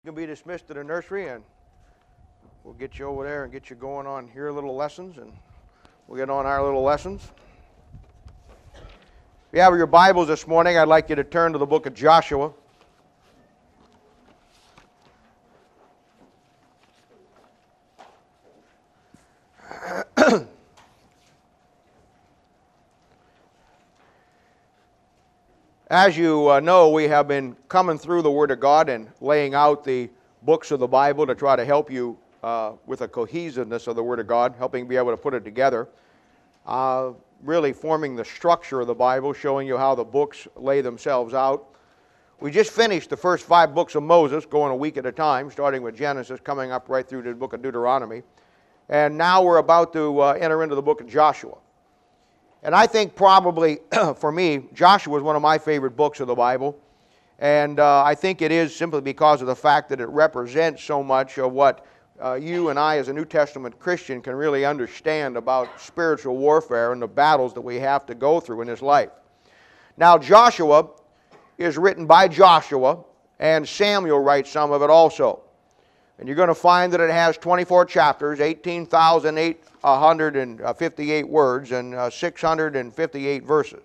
You can be dismissed to the nursery, and we'll get you over there and get you going on your little lessons, and we'll get on our little lessons. If you have your Bibles this morning, I'd like you to turn to the book of Joshua. As you know, we have been coming through the Word of God and laying out the books of the Bible to try to help you with a cohesiveness of the Word of God, helping be able to put it together. Really forming the structure of the Bible, showing you how the books lay themselves out. We just finished the first 5 books of Moses, going a week at a time, starting with Genesis, coming up right through to the book of Deuteronomy. And now we're about to enter into the book of Joshua. And I think probably, for me, Joshua is one of my favorite books of the Bible. And I think it is simply because of the fact that it represents so much of what you and I as a New Testament Christian can really understand about spiritual warfare and the battles that we have to go through in this life. Now, Joshua is written by Joshua, and Samuel writes some of it also. And you're going to find that it has 24 chapters, 18,858 words, and 658 verses.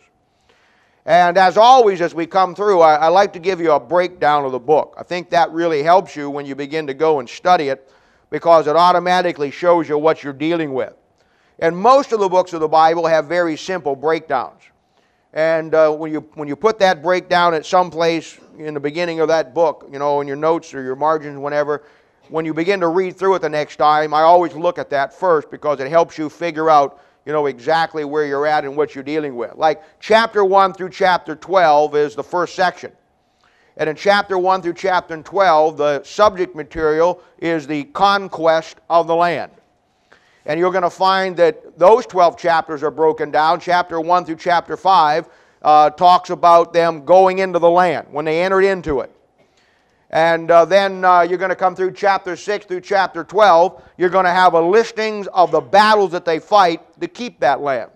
And as always, as we come through, I like to give you a breakdown of the book. I think that really helps you when you begin to go and study it, because it automatically shows you what you're dealing with. And most of the books of the Bible have very simple breakdowns. And when you put that breakdown at some place in the beginning of that book, you know, in your notes or your margins, whenever, when you begin to read through it the next time, I always look at that first because it helps you figure out, you know, exactly where you're at and what you're dealing with. Like chapter 1 through chapter 12 is the first section. And in chapter 1 through chapter 12, the subject material is the conquest of the land. And you're going to find that those 12 chapters are broken down. Chapter 1 through chapter 5 talks about them going into the land, when they entered into it. And then you're going to come through chapter 6 through chapter 12. You're going to have a listings of the battles that they fight to keep that land.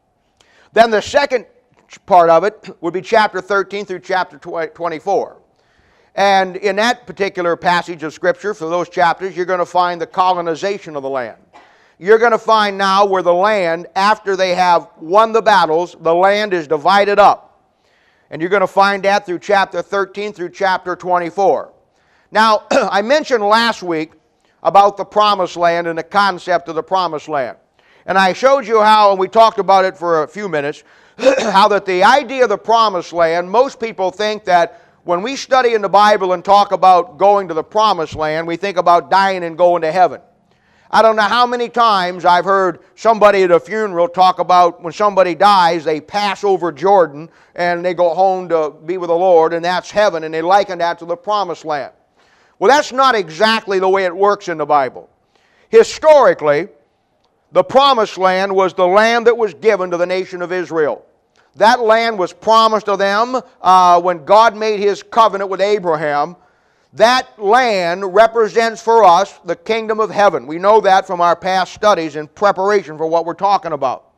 Then the second part of it would be chapter 13 through chapter 24. And in that particular passage of Scripture, for those chapters, you're going to find the colonization of the land. You're going to find now where the land, after they have won the battles, the land is divided up. And you're going to find that through chapter 13 through chapter 24. Now, I mentioned last week about the promised land and the concept of the promised land. And I showed you how, and we talked about it for a few minutes, how that the idea of the promised land, most people think that when we study in the Bible and talk about going to the promised land, we think about dying and going to heaven. I don't know how many times I've heard somebody at a funeral talk about when somebody dies, they pass over Jordan and they go home to be with the Lord, and that's heaven, and they liken that to the promised land. Well, that's not exactly the way it works in the Bible. Historically, the promised land was the land that was given to the nation of Israel. That land was promised to them when God made His covenant with Abraham. That land represents for us the kingdom of heaven. We know that from our past studies in preparation for what we're talking about.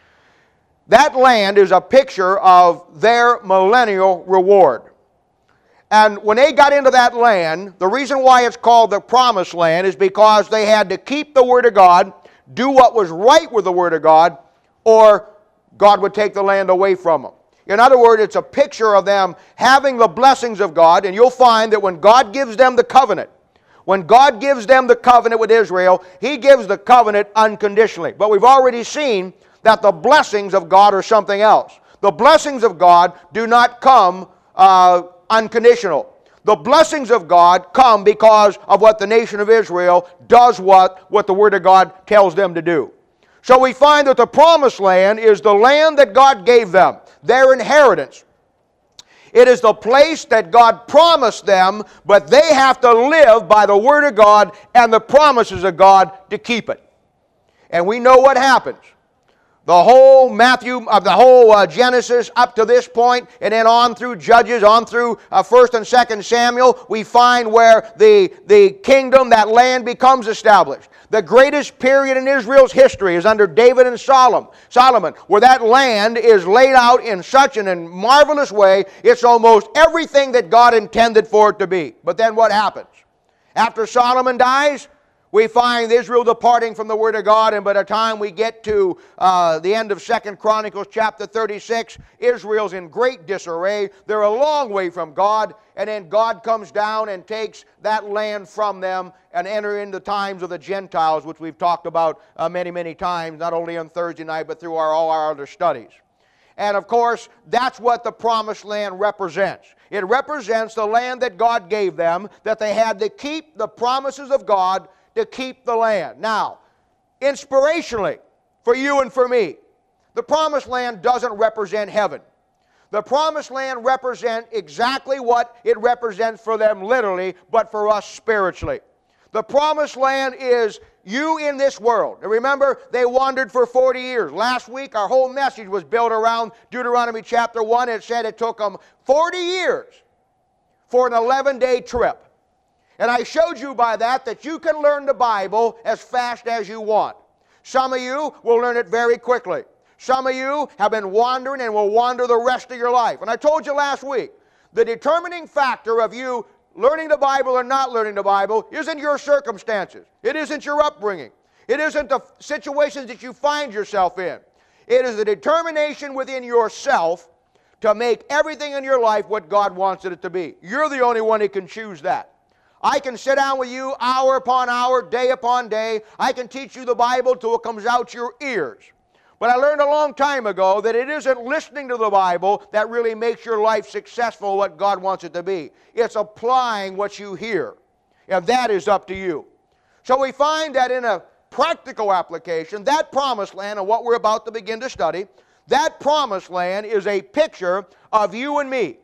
That land is a picture of their millennial reward. And when they got into that land, the reason why it's called the promised land is because they had to keep the Word of God, do what was right with the Word of God, or God would take the land away from them. In other words, it's a picture of them having the blessings of God, and you'll find that when God gives them the covenant, when God gives them the covenant with Israel, He gives the covenant unconditionally. But we've already seen that the blessings of God are something else. The blessings of God do not come unconditional. The blessings of God come because of what the nation of Israel does what the Word of God tells them to do. So we find that the promised land is the land that God gave them, their inheritance. It is the place that God promised them, but they have to live by the Word of God and the promises of God to keep it. And we know what happens. The whole Genesis up to this point, and then on through Judges, on through 1st and 2nd Samuel, we find where the kingdom, that land becomes established. The greatest period in Israel's history is under David and Solomon, where that land is laid out in such a marvelous way, it's almost everything that God intended for it to be. But then what happens? After Solomon dies, we find Israel departing from the Word of God, and by the time we get to the end of 2 Chronicles chapter 36, Israel's in great disarray. They're a long way from God, and then God comes down and takes that land from them and enter into times of the Gentiles, which we've talked about many, many times, not only on Thursday night, but through all our other studies. And of course, that's what the promised land represents. It represents the land that God gave them, that they had to keep the promises of God to keep the land. Now, inspirationally, for you and for me, the promised land doesn't represent heaven. The promised land represents exactly what it represents for them literally, but for us spiritually. The promised land is you in this world. And remember, they wandered for 40 years. Last week, our whole message was built around Deuteronomy chapter 1. It said it took them 40 years for an 11-day trip. And I showed you by that you can learn the Bible as fast as you want. Some of you will learn it very quickly. Some of you have been wandering and will wander the rest of your life. And I told you last week, the determining factor of you learning the Bible or not learning the Bible isn't your circumstances. It isn't your upbringing. It isn't the situations that you find yourself in. It is the determination within yourself to make everything in your life what God wants it to be. You're the only one who can choose that. I can sit down with you hour upon hour, day upon day. I can teach you the Bible till it comes out your ears. But I learned a long time ago that it isn't listening to the Bible that really makes your life successful, what God wants it to be. It's applying what you hear. And that is up to you. So we find that in a practical application, that promised land and what we're about to begin to study, that promised land is a picture of you and me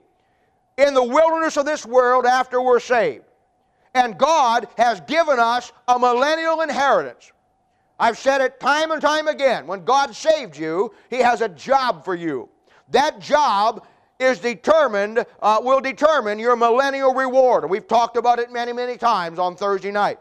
in the wilderness of this world after we're saved. And God has given us a millennial inheritance. I've said it time and time again. When God saved you, He has a job for you. That job is will determine your millennial reward. We've talked about it many, many times on Thursday night.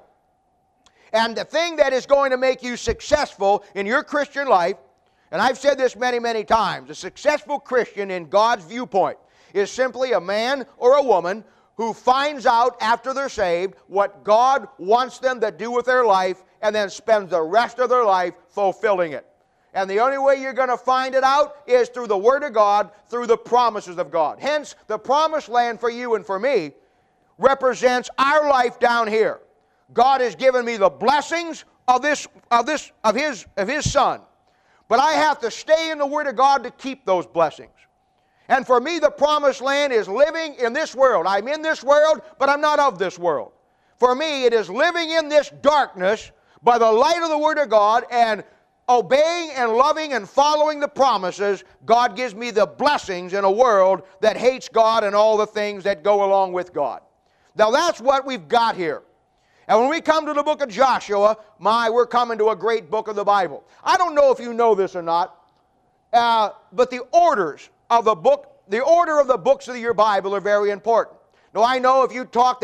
And the thing that is going to make you successful in your Christian life, and I've said this many, many times, a successful Christian in God's viewpoint is simply a man or a woman who finds out after they're saved what God wants them to do with their life and then spends the rest of their life fulfilling it. And the only way you're going to find it out is through the Word of God, through the promises of God. Hence, the promised land for you and for me represents our life down here. God has given me the blessings of His Son. But I have to stay in the Word of God to keep those blessings. And for me, the promised land is living in this world. I'm in this world, but I'm not of this world. For me, it is living in this darkness by the light of the Word of God and obeying and loving and following the promises. God gives me the blessings in a world that hates God and all the things that go along with God. Now that's what we've got here. And when we come to the book of Joshua, we're coming to a great book of the Bible. I don't know if you know this or not, but the orders of the order of the books of your Bible are very important. Now I know if you talk to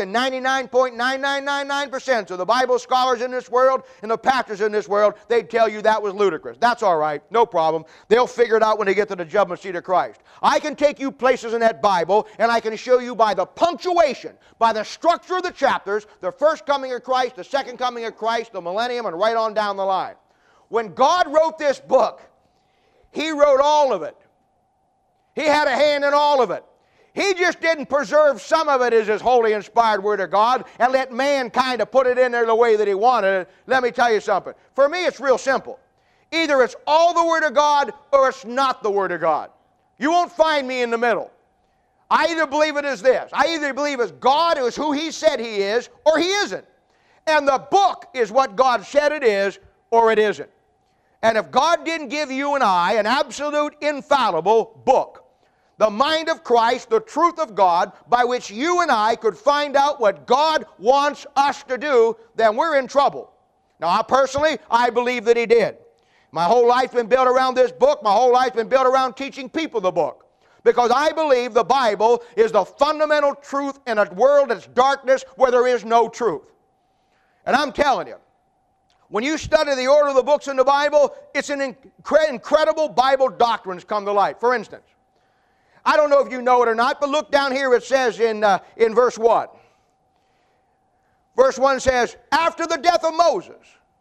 99.9999% of the Bible scholars in this world and the pastors in this world, they'd tell you that was ludicrous. That's all right, no problem. They'll figure it out when they get to the judgment seat of Christ. I can take you places in that Bible and I can show you by the punctuation, by the structure of the chapters, the first coming of Christ, the second coming of Christ, the millennium, and right on down the line. When God wrote this book, He wrote all of it. He had a hand in all of it. He just didn't preserve some of it as His holy inspired Word of God and let man kind of put it in there the way that he wanted it. Let me tell you something. For me, it's real simple. Either it's all the Word of God or it's not the Word of God. You won't find me in the middle. I either believe it is this. I either believe it's God is who He said He is or He isn't. And the book is what God said it is or it isn't. And if God didn't give you and I an absolute infallible book, the mind of Christ, the truth of God, by which you and I could find out what God wants us to do, then we're in trouble. Now, I believe that He did. My whole life's been built around this book. My whole life's been built around teaching people the book. Because I believe the Bible is the fundamental truth in a world that's darkness where there is no truth. And I'm telling you, when you study the order of the books in the Bible, it's an incredible Bible doctrines come to light. For instance, I don't know if you know it or not, but look down here. It says in verse 1. Verse 1 says, after the death of Moses,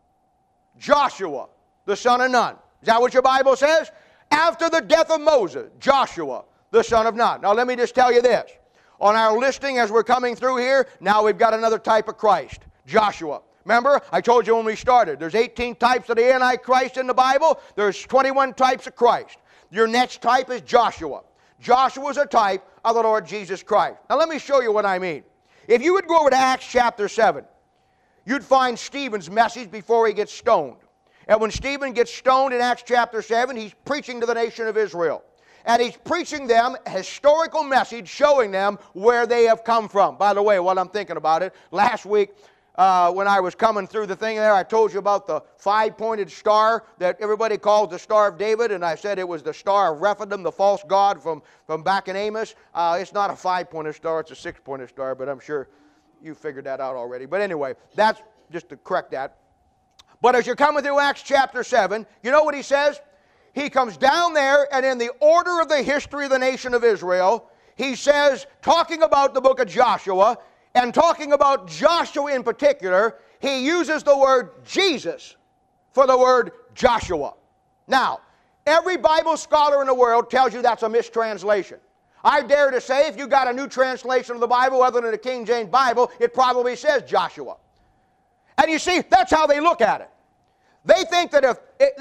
Joshua, the son of Nun. Is that what your Bible says? After the death of Moses, Joshua, the son of Nun. Now let me just tell you this. On our listing as we're coming through here, now we've got another type of Christ, Joshua. Remember, I told you when we started, there's 18 types of the Antichrist in the Bible. There's 21 types of Christ. Your next type is Joshua. Joshua is a type of the Lord Jesus Christ. Now let me show you what I mean. If you would go over to Acts chapter 7, you'd find Stephen's message before he gets stoned. And when Stephen gets stoned in Acts chapter 7, he's preaching to the nation of Israel. And he's preaching them a historical message showing them where they have come from. By the way, while I'm thinking about it, last week when I was coming through the thing there, I told you about the five-pointed star that everybody calls the Star of David, and I said it was the Star of Rephidim, the false god from back in Amos. It's not a five-pointed star, it's a six-pointed star, but I'm sure you figured that out already. But anyway, that's just to correct that. But as you're coming through Acts chapter 7, you know what he says? He comes down there, and in the order of the history of the nation of Israel, he says, talking about the book of Joshua, and talking about Joshua in particular, he uses the word Jesus for the word Joshua. Now, every Bible scholar in the world tells you that's a mistranslation. I dare to say if you got a new translation of the Bible other than the King James Bible, it probably says Joshua. And you see, that's how they look at it. They think that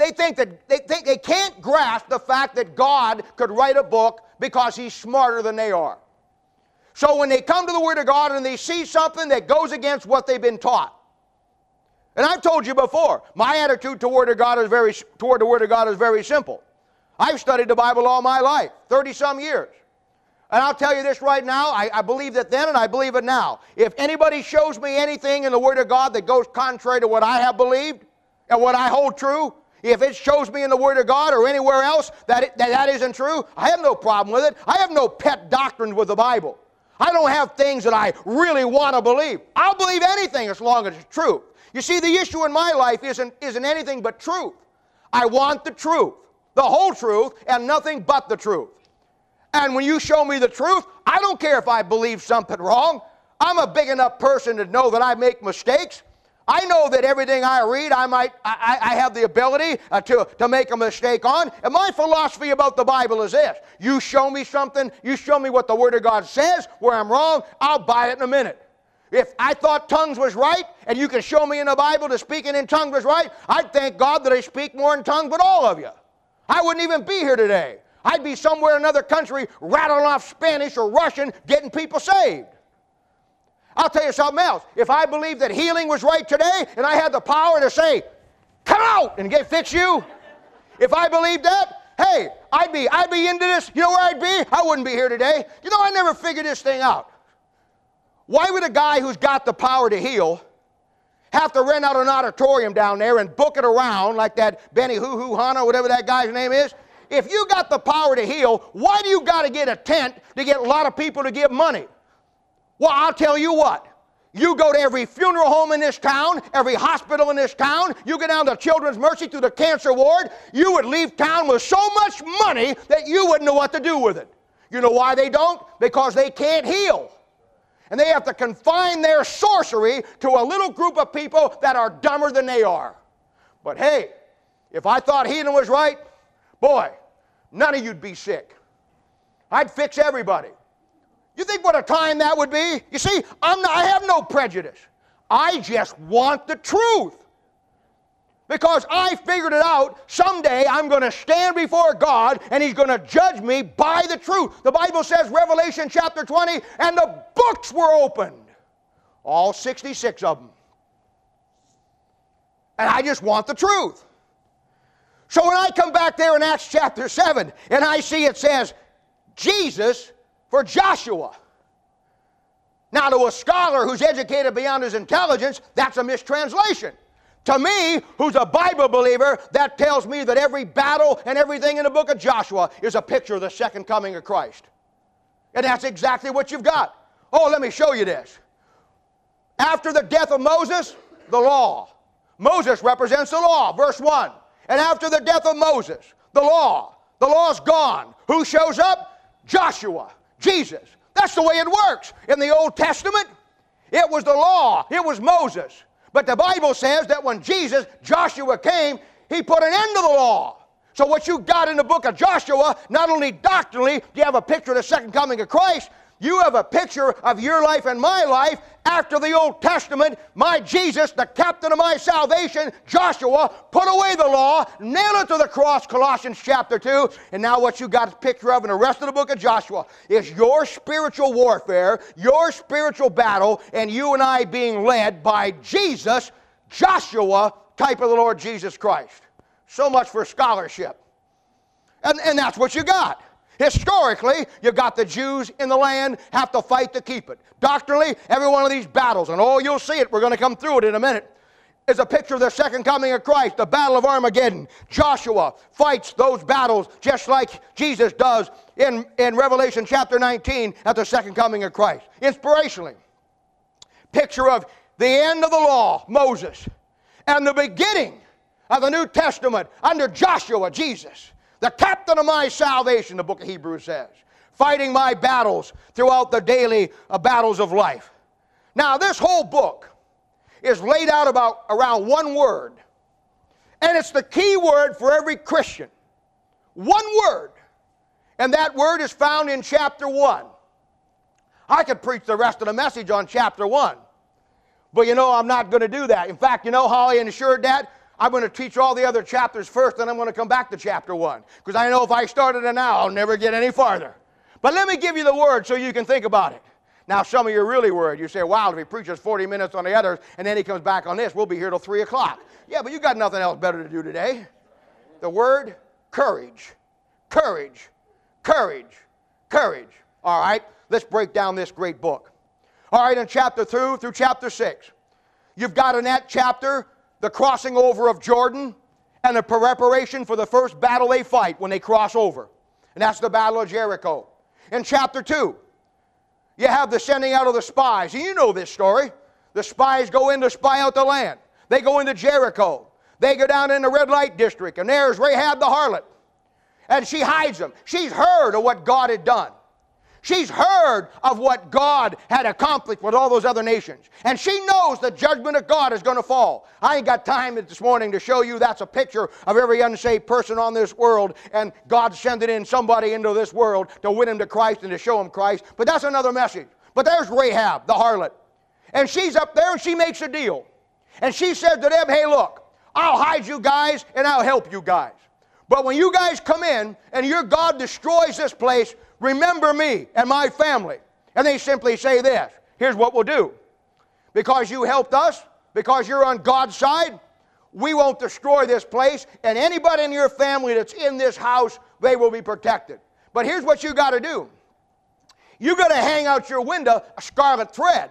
they can't grasp the fact that God could write a book because he's smarter than they are. So when they come to the Word of God and they see something that goes against what they've been taught. And I've told you before, my attitude toward the Word of God is very simple. I've studied the Bible all my life, 30-some years. And I'll tell you this right now, I believed it then and I believe it now. If anybody shows me anything in the Word of God that goes contrary to what I have believed and what I hold true, if it shows me in the Word of God or anywhere else that isn't true, I have no problem with it. I have no pet doctrines with the Bible. I don't have things that I really want to believe. I'll believe anything as long as it's true. You see, the issue in my life isn't anything but truth. I want the truth, the whole truth, and nothing but the truth. And when you show me the truth, I don't care if I believe something wrong. I'm a big enough person to know that I make mistakes. I know that everything I read, I have the ability to make a mistake on. And my philosophy about the Bible is this. You show me something, you show me what the Word of God says, where I'm wrong, I'll buy it in a minute. If I thought tongues was right, and you can show me in the Bible that speaking in tongues was right, I'd thank God that I speak more in tongues than all of you. I wouldn't even be here today. I'd be somewhere in another country rattling off Spanish or Russian, getting people saved. I'll tell you something else. If I believed that healing was right today and I had the power to say, come out and fix you, if I believed that, hey, I'd be into this. You know where I'd be? I wouldn't be here today. You know, I never figured this thing out. Why would a guy who's got the power to heal have to rent out an auditorium down there and book it around like that Benny Hoo Hanna, whatever that guy's name is? If you got the power to heal, why do you got to get a tent to get a lot of people to give money? Well, I'll tell you what. You go to every funeral home in this town, every hospital in this town, you go down to Children's Mercy through the cancer ward, you would leave town with so much money that you wouldn't know what to do with it. You know why they don't? Because they can't heal. And they have to confine their sorcery to a little group of people that are dumber than they are. But hey, if I thought healing was right, boy, none of you'd be sick. I'd fix everybody. You think what a time that would be? You see, I have no prejudice. I just want the truth. Because I figured it out, someday I'm going to stand before God and He's going to judge me by the truth. The Bible says, Revelation chapter 20, and the books were opened. All 66 of them. And I just want the truth. So when I come back there in Acts chapter 7 and I see it says, Jesus for Joshua. Now to a scholar who's educated beyond his intelligence, that's a mistranslation. To me, who's a Bible believer, that tells me that every battle and everything in the book of Joshua is a picture of the second coming of Christ. And that's exactly what you've got. Oh, let me show you this. After the death of Moses, the law. Moses represents the law, verse 1. And after the death of Moses, the law. The law's gone. Who shows up? Joshua. Jesus. That's the way it works. In the Old Testament, It was the law. It was Moses. But the Bible says that when Joshua came, he put an end to the law. So what you got in the book of Joshua, not only doctrinally do you have a picture of the second coming of Christ, you have a picture of your life and my life after the Old Testament. My Jesus, the captain of my salvation, Joshua, put away the law, nailed it to the cross, Colossians chapter 2. And now what you got a picture of in the rest of the book of Joshua is your spiritual warfare, your spiritual battle, and you and I being led by Jesus, Joshua, type of the Lord Jesus Christ. So much for scholarship. And that's what you got. Historically, you got the Jews in the land have to fight to keep it. Doctrinally, every one of these battles, and oh, you'll see it, we're going to come through it in a minute, is a picture of the second coming of Christ, the battle of Armageddon. Joshua fights those battles just like Jesus does in Revelation chapter 19 at the second coming of Christ. Inspirationally, picture of the end of the law, Moses, and the beginning of the New Testament under Joshua, Jesus. The captain of my salvation, the book of Hebrews says, fighting my battles throughout the daily battles of life. Now, this whole book is laid out around one word, and it's the key word for every Christian. One word, and that word is found in chapter 1. I could preach the rest of the message on chapter 1, but you know I'm not going to do that. In fact, you know how I ensured that? I'm going to teach all the other chapters first, then I'm going to come back to chapter 1. Because I know if I started it now, I'll never get any farther. But let me give you the word so you can think about it. Now, some of you are really worried. You say, wow, if he preaches 40 minutes on the others, and then he comes back on this, we'll be here till 3 o'clock. Yeah, but you got nothing else better to do today. The word, courage. Courage. Courage. Courage. All right, let's break down this great book. All right, in chapter 2 through chapter 6, you've got in that chapter the crossing over of Jordan and the preparation for the first battle they fight when they cross over. And that's the Battle of Jericho. In chapter 2, you have the sending out of the spies. And you know this story. The spies go in to spy out the land. They go into Jericho. They go down in the red light district, and there's Rahab the harlot. And she hides them. She's heard of what God had done. She's heard of what God had accomplished with all those other nations. And she knows the judgment of God is going to fall. I ain't got time this morning to show you that's a picture of every unsaved person on this world, and God sending in somebody into this world to win him to Christ and to show him Christ. But that's another message. But there's Rahab, the harlot. And she's up there and she makes a deal. And she says to them, hey, look, I'll hide you guys and I'll help you guys. But when you guys come in and your God destroys this place, remember me and my family. And they simply say this, here's what we'll do. Because you helped us, because you're on God's side, we won't destroy this place, and anybody in your family that's in this house, they will be protected. But here's what you got to do. You got to hang out your window a scarlet thread.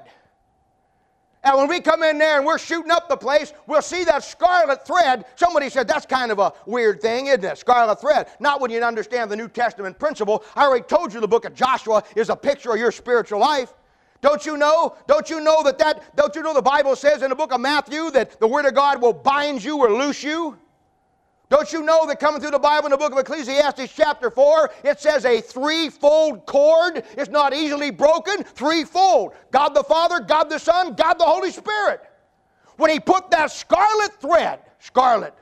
And when we come in there and we're shooting up the place, we'll see that scarlet thread. Somebody said, that's kind of a weird thing, isn't it? Scarlet thread. Not when you understand the New Testament principle. I already told you the book of Joshua is a picture of your spiritual life. Don't you know? Don't you know the Bible says in the book of Matthew that the Word of God will bind you or loose you? Don't you know that coming through the Bible in the book of Ecclesiastes chapter 4, it says a threefold cord is not easily broken? Threefold. God the Father, God the Son, God the Holy Spirit. When he put that scarlet thread, scarlet,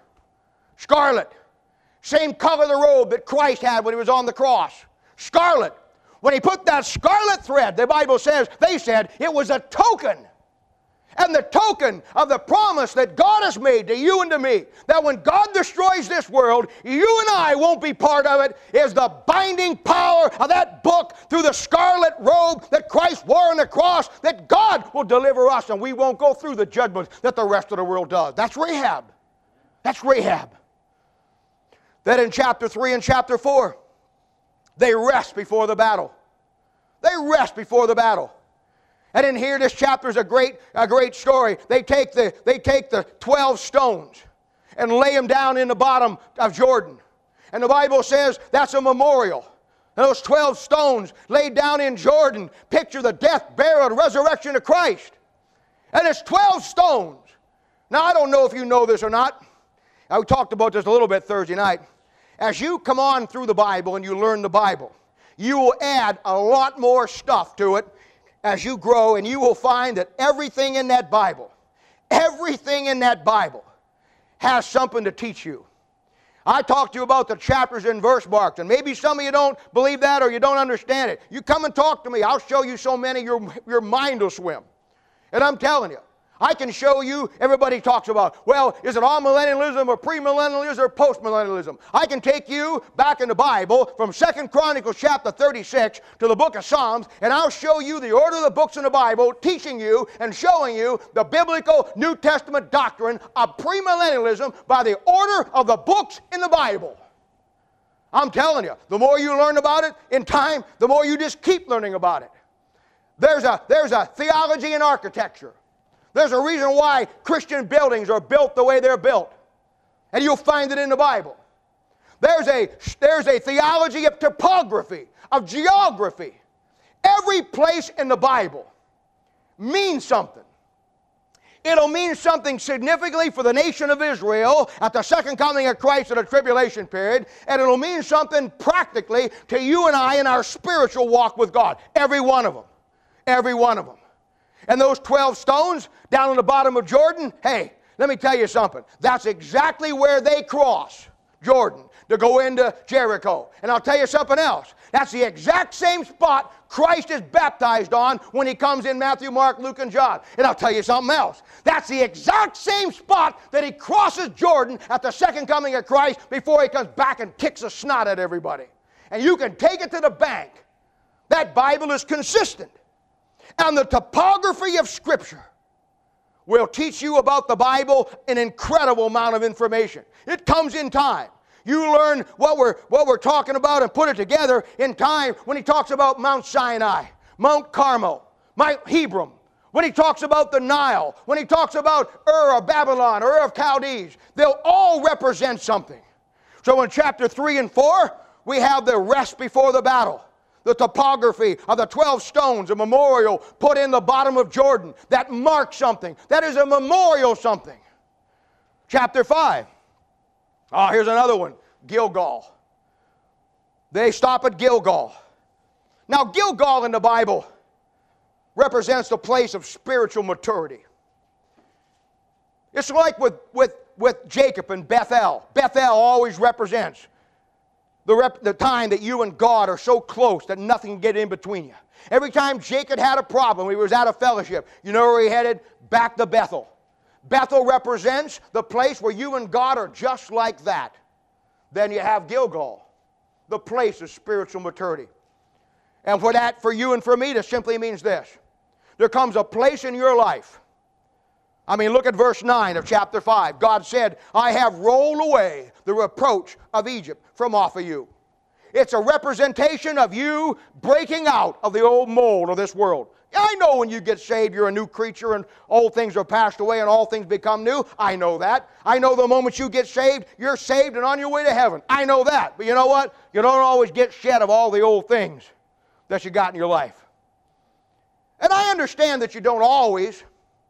same color of the robe that Christ had when he was on the cross, scarlet. When he put that scarlet thread, the Bible says, they said it was a token. And the token of the promise that God has made to you and to me, that when God destroys this world, you and I won't be part of it, is the binding power of that book through the scarlet robe that Christ wore on the cross, that God will deliver us and we won't go through the judgment that the rest of the world does. That's Rahab. That's Rahab. Then in chapter 3 and chapter 4, they rest before the battle. They rest before the battle. And in here, this chapter is a great story. They take the 12 stones and lay them down in the bottom of Jordan. And the Bible says that's a memorial. And those 12 stones laid down in Jordan picture the death, burial, and resurrection of Christ. And it's 12 stones. Now, I don't know if you know this or not. We talked about this a little bit Thursday night. As you come on through the Bible and you learn the Bible, you will add a lot more stuff to it as you grow, and you will find that everything in that Bible has something to teach you. I talked to you about the chapters and verse marks, and maybe some of you don't believe that or you don't understand it. You come and talk to me. I'll show you so many your mind will swim. And I'm telling you, I can show you, everybody talks about, well, is it all-millennialism or premillennialism or postmillennialism? I can take you back in the Bible from 2 Chronicles chapter 36 to the book of Psalms, and I'll show you the order of the books in the Bible, teaching you and showing you the biblical New Testament doctrine of premillennialism by the order of the books in the Bible. I'm telling you, the more you learn about it in time, the more you just keep learning about it. There's a theology in architecture. There's a reason why Christian buildings are built the way they're built. And you'll find it in the Bible. There's a theology of topography, of geography. Every place in the Bible means something. It'll mean something significantly for the nation of Israel at the second coming of Christ in the tribulation period, and it'll mean something practically to you and I in our spiritual walk with God. Every one of them. Every one of them. And those 12 stones down on the bottom of Jordan, hey, let me tell you something. That's exactly where they cross Jordan to go into Jericho. And I'll tell you something else. That's the exact same spot Christ is baptized on when he comes in Matthew, Mark, Luke, and John. And I'll tell you something else. That's the exact same spot that he crosses Jordan at the second coming of Christ before he comes back and kicks a snot at everybody. And you can take it to the bank. That Bible is consistent. And the topography of Scripture will teach you about the Bible an incredible amount of information. It comes in time. You learn what we're talking about and put it together in time when he talks about Mount Sinai, Mount Carmel, Mount Hebron, when he talks about the Nile, when he talks about Ur of Babylon, Ur of Chaldees. They'll all represent something. So in chapter 3 and 4, we have the rest before the battle. The topography of the 12 stones, a memorial put in the bottom of Jordan that marks something. That is a memorial something. Chapter 5. Oh, here's another one. Gilgal. They stop at Gilgal. Now, Gilgal in the Bible represents the place of spiritual maturity. It's like with Jacob and Bethel. Bethel always represents the time that you and God are so close that nothing can get in between you. Every time Jacob had a problem, he was out of fellowship. You know where he headed? Back to Bethel. Bethel represents the place where you and God are just like that. Then you have Gilgal, the place of spiritual maturity. And for you and for me, this simply means this. There comes a place in your life. I mean, look at verse 9 of chapter 5. God said, I have rolled away the reproach of Egypt from off of you. It's a representation of you breaking out of the old mold of this world. I know when you get saved, you're a new creature and old things are passed away and all things become new. I know that. I know the moment you get saved, you're saved and on your way to heaven. I know that. But you know what? You don't always get shed of all the old things that you got in your life. And I understand that you don't always.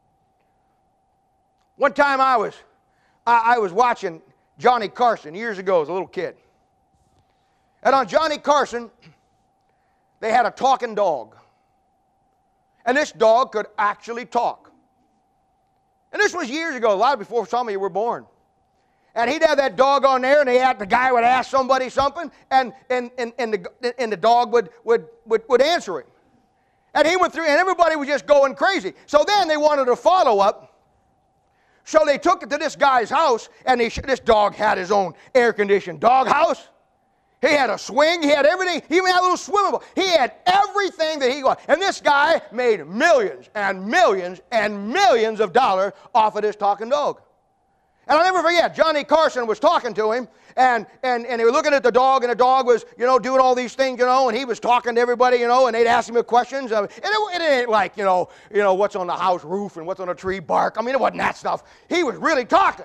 One time I was watching Johnny Carson years ago as a little kid. And on Johnny Carson, they had a talking dog. And this dog could actually talk. And this was years ago, a lot before some of you were born. And he'd have that dog on there, and the guy would ask somebody something, and the dog would answer him. And he went through, and everybody was just going crazy. So then they wanted a follow-up. So they took it to this guy's house, and this dog had his own air-conditioned dog house. He had a swing. He had everything. He even had a little swimming pool. He had everything that he wanted. And this guy made millions and millions and millions of dollars off of this talking dog. And I'll never forget, Johnny Carson was talking to him, and he was looking at the dog, and the dog was, doing all these things, and he was talking to everybody, and they'd ask him questions. And it ain't like, what's on the house roof and what's on the tree bark. I mean, it wasn't that stuff. He was really talking.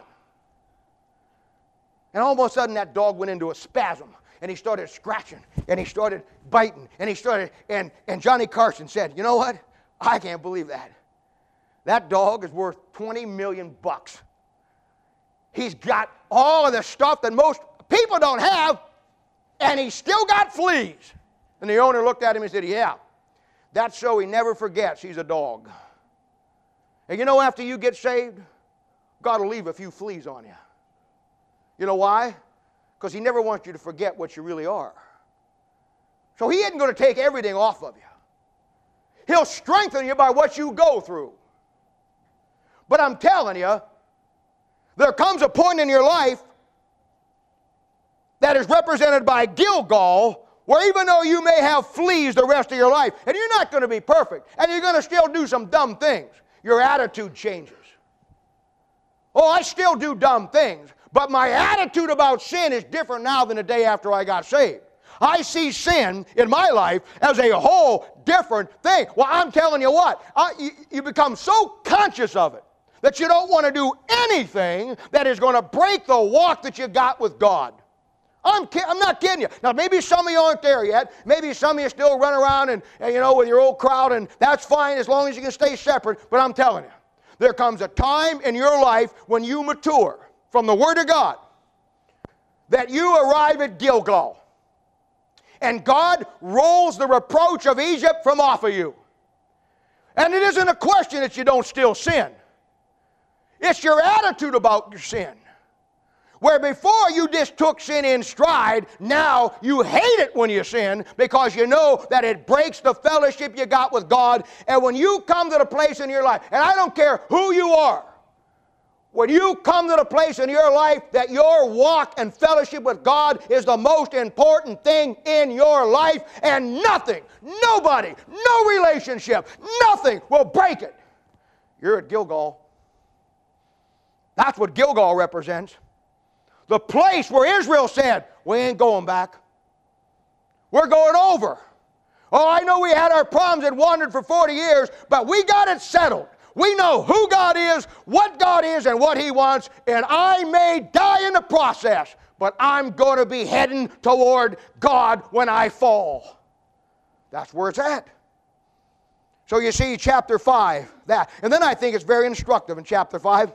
And all of a sudden, that dog went into a spasm, and he started scratching, and he started biting, and Johnny Carson said, you know what? I can't believe that. That dog is worth $20 million. He's got all of the stuff that most people don't have, and he's still got fleas. And the owner looked at him and said, yeah, That's so he never forgets he's a dog. And you know, after you get saved, God will leave a few fleas on you. You know why? Because he never wants you to forget what you really are. So he isn't going to take everything off of you. He'll strengthen you by what you go through. But I'm telling you, there comes a point in your life that is represented by Gilgal, where even though you may have fleas the rest of your life, and you're not going to be perfect, and you're going to still do some dumb things, your attitude changes. Oh, I still do dumb things, but my attitude about sin is different now than the day after I got saved. I see sin in my life as a whole different thing. Well, I'm telling you what, you become so conscious of it that you don't want to do anything that is going to break the walk that you got with God. I'm not kidding you. Now, maybe some of you aren't there yet. Maybe some of you still run around and you know, with your old crowd, and that's fine as long as you can stay separate. But I'm telling you, there comes a time in your life when you mature from the Word of God that you arrive at Gilgal. And God rolls the reproach of Egypt from off of you. And it isn't a question that you don't still sin. It's your attitude about your sin. Where before you just took sin in stride, now you hate it when you sin because you know that it breaks the fellowship you got with God. And when you come to the place in your life, and I don't care who you are, when you come to the place in your life that your walk and fellowship with God is the most important thing in your life, and nothing, nobody, no relationship, nothing will break it, you're at Gilgal. That's what Gilgal represents. The place where Israel said, we ain't going back. We're going over. Oh, I know we had our problems and wandered for 40 years, but we got it settled. We know who God is, and what He wants, and I may die in the process, but I'm going to be heading toward God when I fall. That's where it's at. So you see, chapter 5, that. And then I think it's very instructive in chapter 5.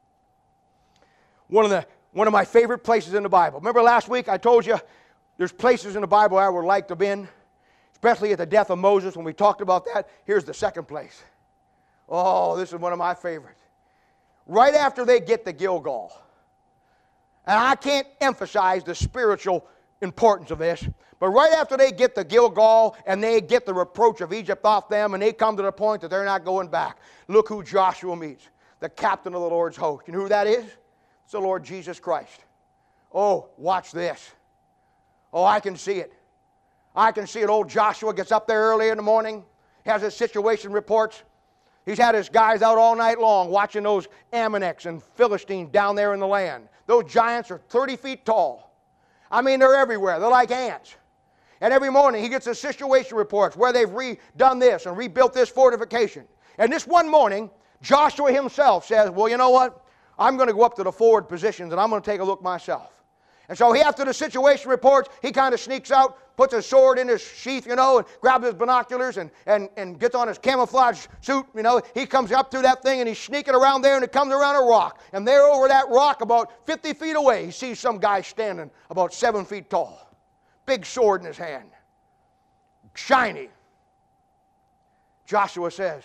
One of my favorite places in the Bible. Remember last week I told you there's places in the Bible I would like to have been, especially at the death of Moses when we talked about that. Here's the second place. Oh, this is one of my favorites. Right after they get to Gilgal. And I can't emphasize the spiritual importance of this, but right after they get to Gilgal and they get the reproach of Egypt off them and they come to the point that they're not going back, look who Joshua meets, the captain of the Lord's host. You know who that is? It's the Lord Jesus Christ. Oh, watch this. Oh, I can see it. I can see it. Old Joshua gets up there early in the morning, has his situation reports. He's had his guys out all night long watching those Ammonites and Philistines down there in the land. Those giants are 30 feet tall. I mean, they're everywhere. They're like ants. And every morning he gets his situation reports where they've redone this and rebuilt this fortification. And this one morning, Joshua himself says, well, you know what? I'm going to go up to the forward positions and I'm going to take a look myself. And so after the situation reports, he kind of sneaks out, puts his sword in his sheath, you know, and grabs his binoculars and gets on his camouflage suit, you know. He comes up through that thing and he's sneaking around there and it comes around a rock. And there over that rock about 50 feet away, he sees some guy standing about 7 feet tall. Big sword in his hand. Shiny. Joshua says,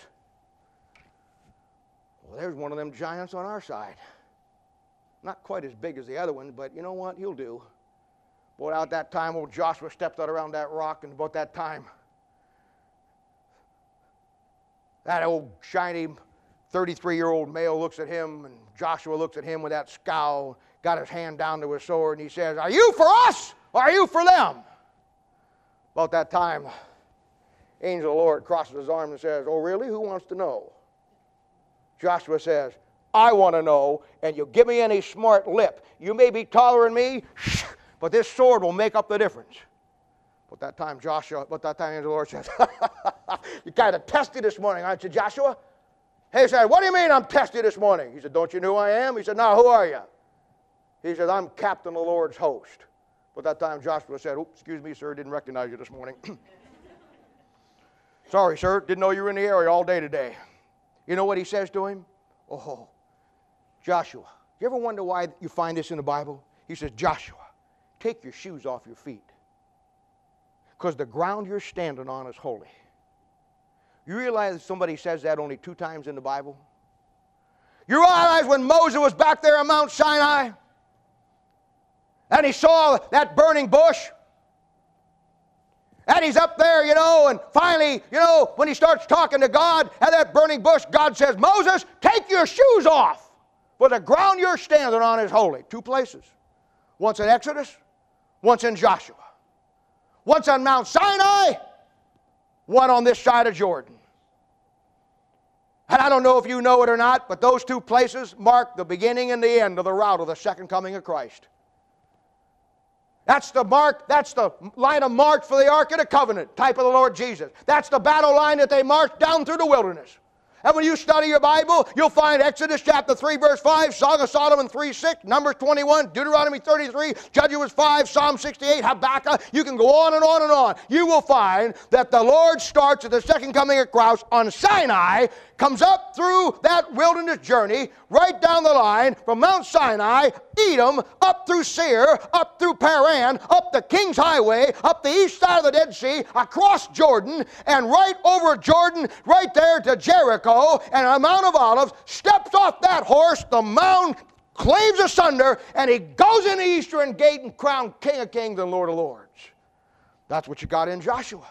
well, there's one of them giants on our side. Not quite as big as the other one, but you know what? He'll do. Boy, out that time, old Joshua stepped out around that rock, and about that time, that old shiny 33-year-old male looks at him, and Joshua looks at him with that scowl, got his hand down to his sword, and he says, are you for us, or are you for them? About that time, angel of the Lord crosses his arm and says, oh, really? Who wants to know? Joshua says, I want to know, and you give me any smart lip. You may be taller than me, but this sword will make up the difference. But that time, the Lord says, you kind of testy this morning, aren't you, Joshua? He said, what do you mean I'm testy this morning? He said, don't you know who I am? He said, no, who are you? He said, I'm captain of the Lord's host. But that time, Joshua said, oops, excuse me, sir, didn't recognize you this morning. Sorry, sir, didn't know you were in the area all day today. You know what he says to him? Oh, Joshua, do you ever wonder why you find this in the Bible? He says, Joshua, take your shoes off your feet, because the ground you're standing on is holy. You realize somebody says that only 2 times in the Bible? You realize when Moses was back there on Mount Sinai and he saw that burning bush, and he's up there, and finally, when he starts talking to God at that burning bush, God says, Moses, take your shoes off, for the ground you're standing on is holy. 2 places. Once in Exodus, once in Joshua. Once on Mount Sinai, one on this side of Jordan. And I don't know if you know it or not, but those 2 places mark the beginning and the end of the route of the second coming of Christ. That's the line of march for the Ark of the Covenant, type of the Lord Jesus. That's the battle line that they marched down through the wilderness. And when you study your Bible, you'll find Exodus chapter 3, verse 5, Song of Solomon 3, 6, Numbers 21, Deuteronomy 33, Judges 5, Psalm 68, Habakkuk. You can go on and on and on. You will find that the Lord starts at the second coming of Christ on Sinai, comes up through that wilderness journey, right down the line from Mount Sinai, Edom, up through Seir, up through Paran, up the King's Highway, up the east side of the Dead Sea, across Jordan, and right over Jordan, right there to Jericho, and on the Mount of Olives, steps off that horse, the mound cleaves asunder, and he goes in the eastern gate and crowned King of Kings and Lord of Lords. That's what you got in Joshua.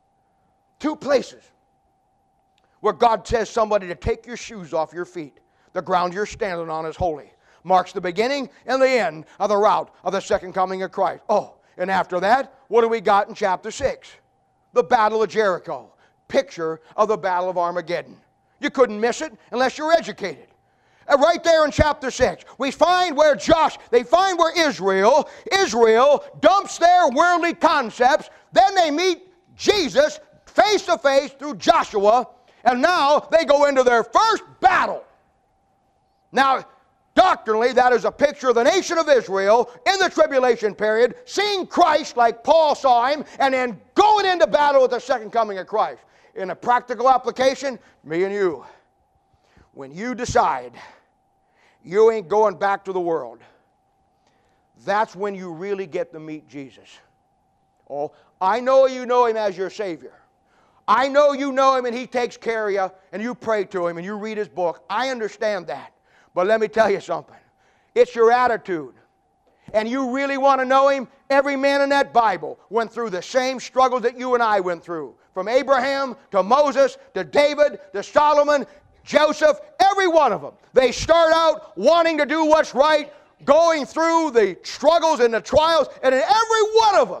2 places where God says somebody to take your shoes off your feet. The ground you're standing on is holy. Marks the beginning and the end of the route of the second coming of Christ. Oh, and after that, what do we got in chapter 6? The Battle of Jericho. Picture of the Battle of Armageddon. You couldn't miss it unless you're educated. And right there in chapter 6, they find where Israel dumps their worldly concepts. Then they meet Jesus face to face through Joshua, and now they go into their first battle. Now, doctrinally, that is a picture of the nation of Israel in the tribulation period, seeing Christ like Paul saw him, and then going into battle with the second coming of Christ. In a practical application, me and you, when you decide you ain't going back to the world, that's when you really get to meet Jesus. Oh, I know you know him as your Savior. I know you know him and he takes care of you, and you pray to him and you read his book. I understand that. But let me tell you something. It's your attitude. And you really want to know him? Every man in that Bible went through the same struggles that you and I went through. From Abraham to Moses to David to Solomon, Joseph, every one of them. They start out wanting to do what's right, going through the struggles and the trials, and in every one of them,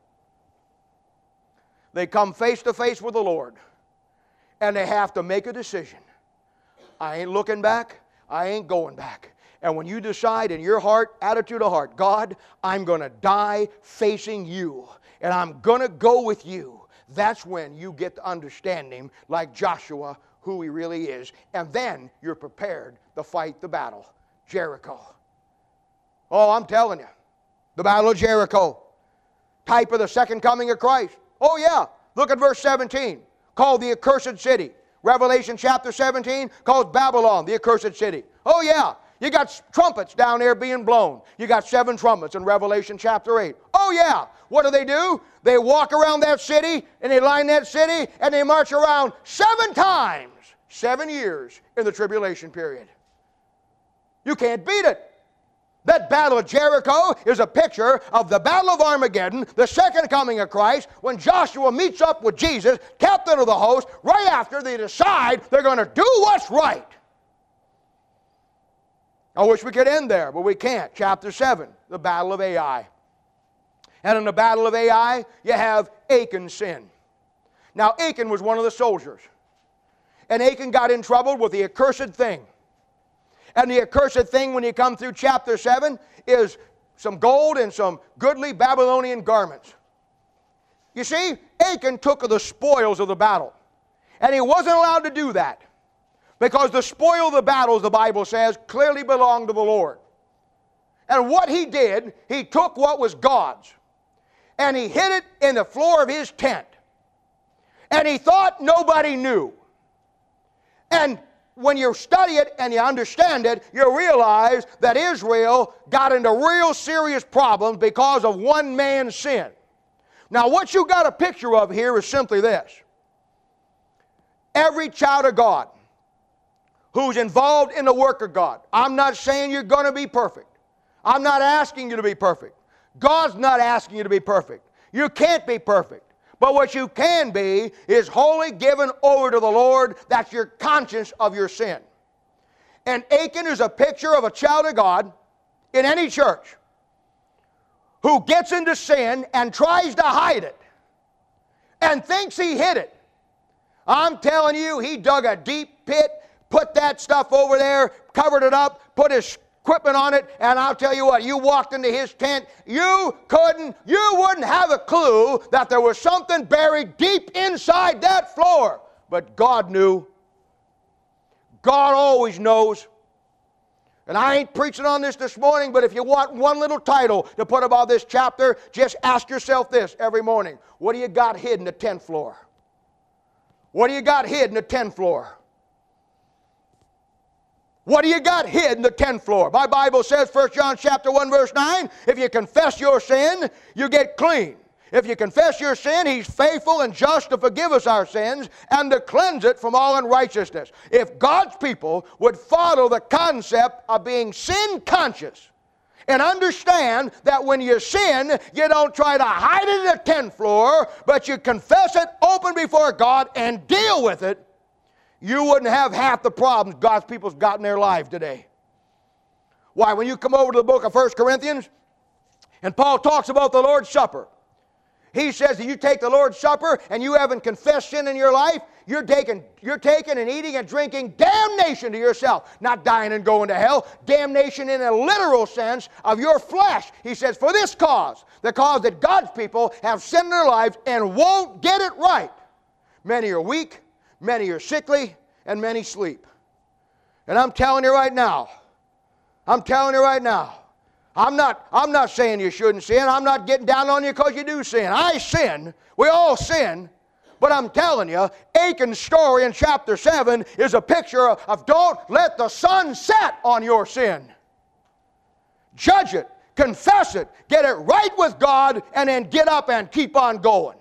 they come face to face with the Lord. And they have to make a decision. I ain't looking back. I ain't going back. And when you decide in your heart, attitude of heart, God, I'm going to die facing you, and I'm going to go with you, that's when you get to understand him like Joshua, who he really is. And then you're prepared to fight the battle. Jericho. Oh, I'm telling you. The Battle of Jericho. Type of the second coming of Christ. Oh, yeah. Look at verse 17. Called the accursed city. Revelation chapter 17 calls Babylon the accursed city. Oh, yeah. You got trumpets down there being blown. You got 7 trumpets in Revelation chapter 8. Oh, yeah. What do? They walk around that city, and they line that city, and they march around 7 times. 7 years in the tribulation period. You can't beat it. That Battle of Jericho is a picture of the Battle of Armageddon, the second coming of Christ, when Joshua meets up with Jesus, captain of the host, right after they decide they're going to do what's right. I wish we could end there, but we can't. Chapter 7, the Battle of Ai. And in the Battle of Ai, you have Achan's sin. Now, Achan was one of the soldiers. And Achan got in trouble with the accursed thing. And the accursed thing, when you come through chapter 7, is some gold and some goodly Babylonian garments. You see, Achan took the spoils of the battle. And he wasn't allowed to do that. Because the spoil of the battles, the Bible says, clearly belonged to the Lord. And what he did, he took what was God's. And he hid it in the floor of his tent. And he thought nobody knew. And when you study it and you understand it, you realize that Israel got into real serious problems because of one man's sin. Now, what you got a picture of here is simply this. Every child of God who's involved in the work of God. I'm not saying you're going to be perfect. I'm not asking you to be perfect. God's not asking you to be perfect. You can't be perfect. But what you can be is wholly given over to the Lord. That's your conscience of your sin. And Achan is a picture of a child of God in any church who gets into sin and tries to hide it and thinks he hid it. I'm telling you, he dug a deep pit, put that stuff over there, covered it up, put his equipment on it, and I'll tell you what, you walked into his tent, you wouldn't have a clue that there was something buried deep inside that floor. But God knew. God always knows. And I ain't preaching on this morning, but if you want one little title to put about this chapter, just ask yourself this every morning. What do you got hid in the 10th floor? What do you got hid in the 10th floor? What do you got hid in the 10th floor? My Bible says, 1 John chapter 1, verse 9, if you confess your sin, you get clean. If you confess your sin, He's faithful and just to forgive us our sins and to cleanse it from all unrighteousness. If God's people would follow the concept of being sin conscious and understand that when you sin, you don't try to hide it in the 10th floor, but you confess it open before God and deal with it, you wouldn't have half the problems God's people's got in their lives today. Why, when you come over to the book of 1 Corinthians, and Paul talks about the Lord's Supper, he says that you take the Lord's Supper and you haven't confessed sin in your life, you're taking and eating and drinking damnation to yourself. Not dying and going to hell. Damnation in a literal sense of your flesh. He says, for this cause, the cause that God's people have sin in their lives and won't get it right. Many are weak, many are sickly, and many sleep. And I'm telling you right now, I'm not saying you shouldn't sin. I'm not getting down on you because you do sin. I sin. We all sin. But I'm telling you, Achan's story in chapter 7 is a picture of don't let the sun set on your sin. Judge it. Confess it. Get it right with God and then get up and keep on going.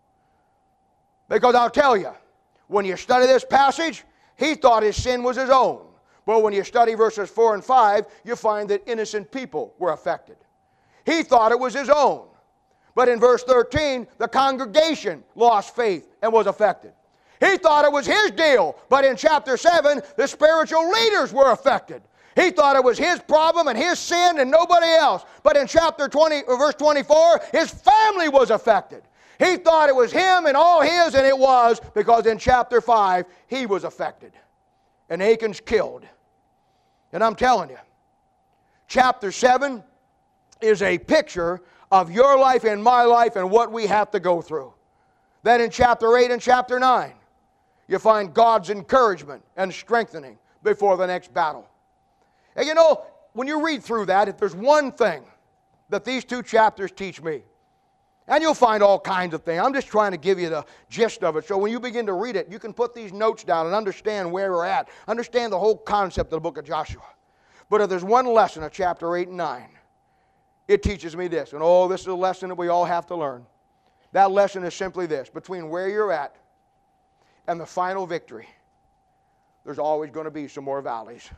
Because I'll tell you, when you study this passage, he thought his sin was his own. But when you study verses 4 and 5, you find that innocent people were affected. He thought it was his own. But in verse 13, the congregation lost faith and was affected. He thought it was his deal. But in chapter 7, the spiritual leaders were affected. He thought it was his problem and his sin and nobody else. But in chapter 20, verse 24, his family was affected. He thought it was him and all his, and it was, because in chapter 5, he was affected. And Achan's killed. And I'm telling you, chapter 7 is a picture of your life and my life and what we have to go through. Then in chapter 8 and chapter 9, you find God's encouragement and strengthening before the next battle. And you know, when you read through that, if there's one thing that these two chapters teach me, and you'll find all kinds of things. I'm just trying to give you the gist of it. So when you begin to read it, you can put these notes down and understand where we're at. Understand the whole concept of the book of Joshua. But if there's one lesson of chapter 8 and 9, it teaches me this. And oh, this is a lesson that we all have to learn. That lesson is simply this. Between where you're at and the final victory, there's always going to be some more valleys.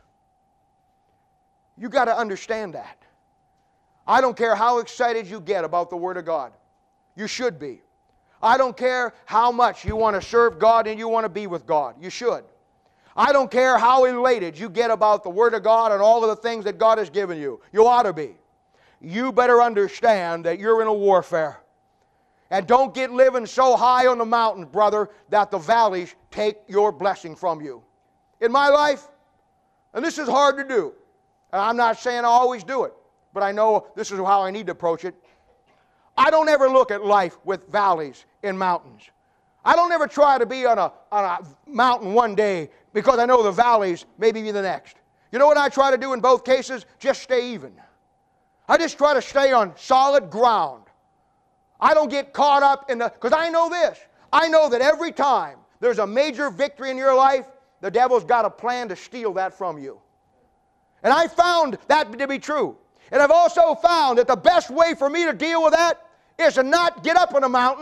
You've got to understand that. I don't care how excited you get about the Word of God. You should be. I don't care how much you want to serve God and you want to be with God. You should. I don't care how elated you get about the Word of God and all of the things that God has given you. You ought to be. You better understand that you're in a warfare. And don't get living so high on the mountain, brother, that the valleys take your blessing from you. In my life, and this is hard to do, and I'm not saying I always do it, but I know this is how I need to approach it. I don't ever look at life with valleys and mountains. I don't ever try to be on a mountain one day because I know the valleys may be the next. You know what I try to do in both cases? Just stay even. I just try to stay on solid ground. I don't get caught up in the, because I know this. I know that every time there's a major victory in your life, the devil's got a plan to steal that from you. And I found that to be true. And I've also found that the best way for me to deal with that is to not get up on a mountain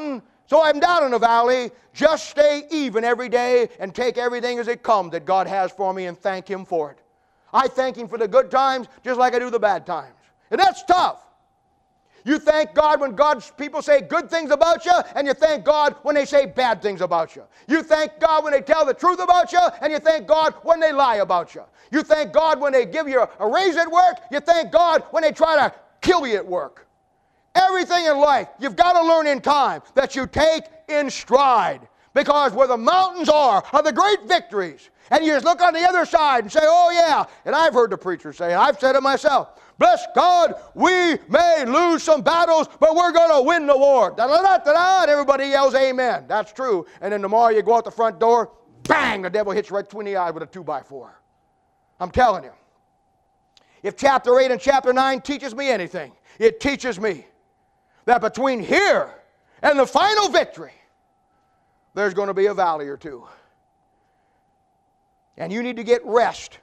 So I'm down in the valley. Just stay even every day and take everything as it comes that God has for me and thank Him for it. I thank Him for the good times just like I do the bad times. And that's tough. You thank God when God's people say good things about you, and you thank God when they say bad things about you. You thank God when they tell the truth about you, and you thank God when they lie about you. You thank God when they give you a raise at work. You thank God when they try to kill you at work. Everything in life, you've got to learn in time that you take in stride. Because where the mountains are the great victories. And you just look on the other side and say, oh yeah. And I've heard the preacher say, and I've said it myself, bless God, we may lose some battles, but we're going to win the war. Da-da-da-da-da, and everybody yells amen. That's true. And then tomorrow you go out the front door, bang, the devil hits you right between the eyes with a 2x4. I'm telling you. If chapter 8 and chapter 9 teaches me anything, it teaches me that between here and the final victory, there's going to be a valley or two. And you need to get rest.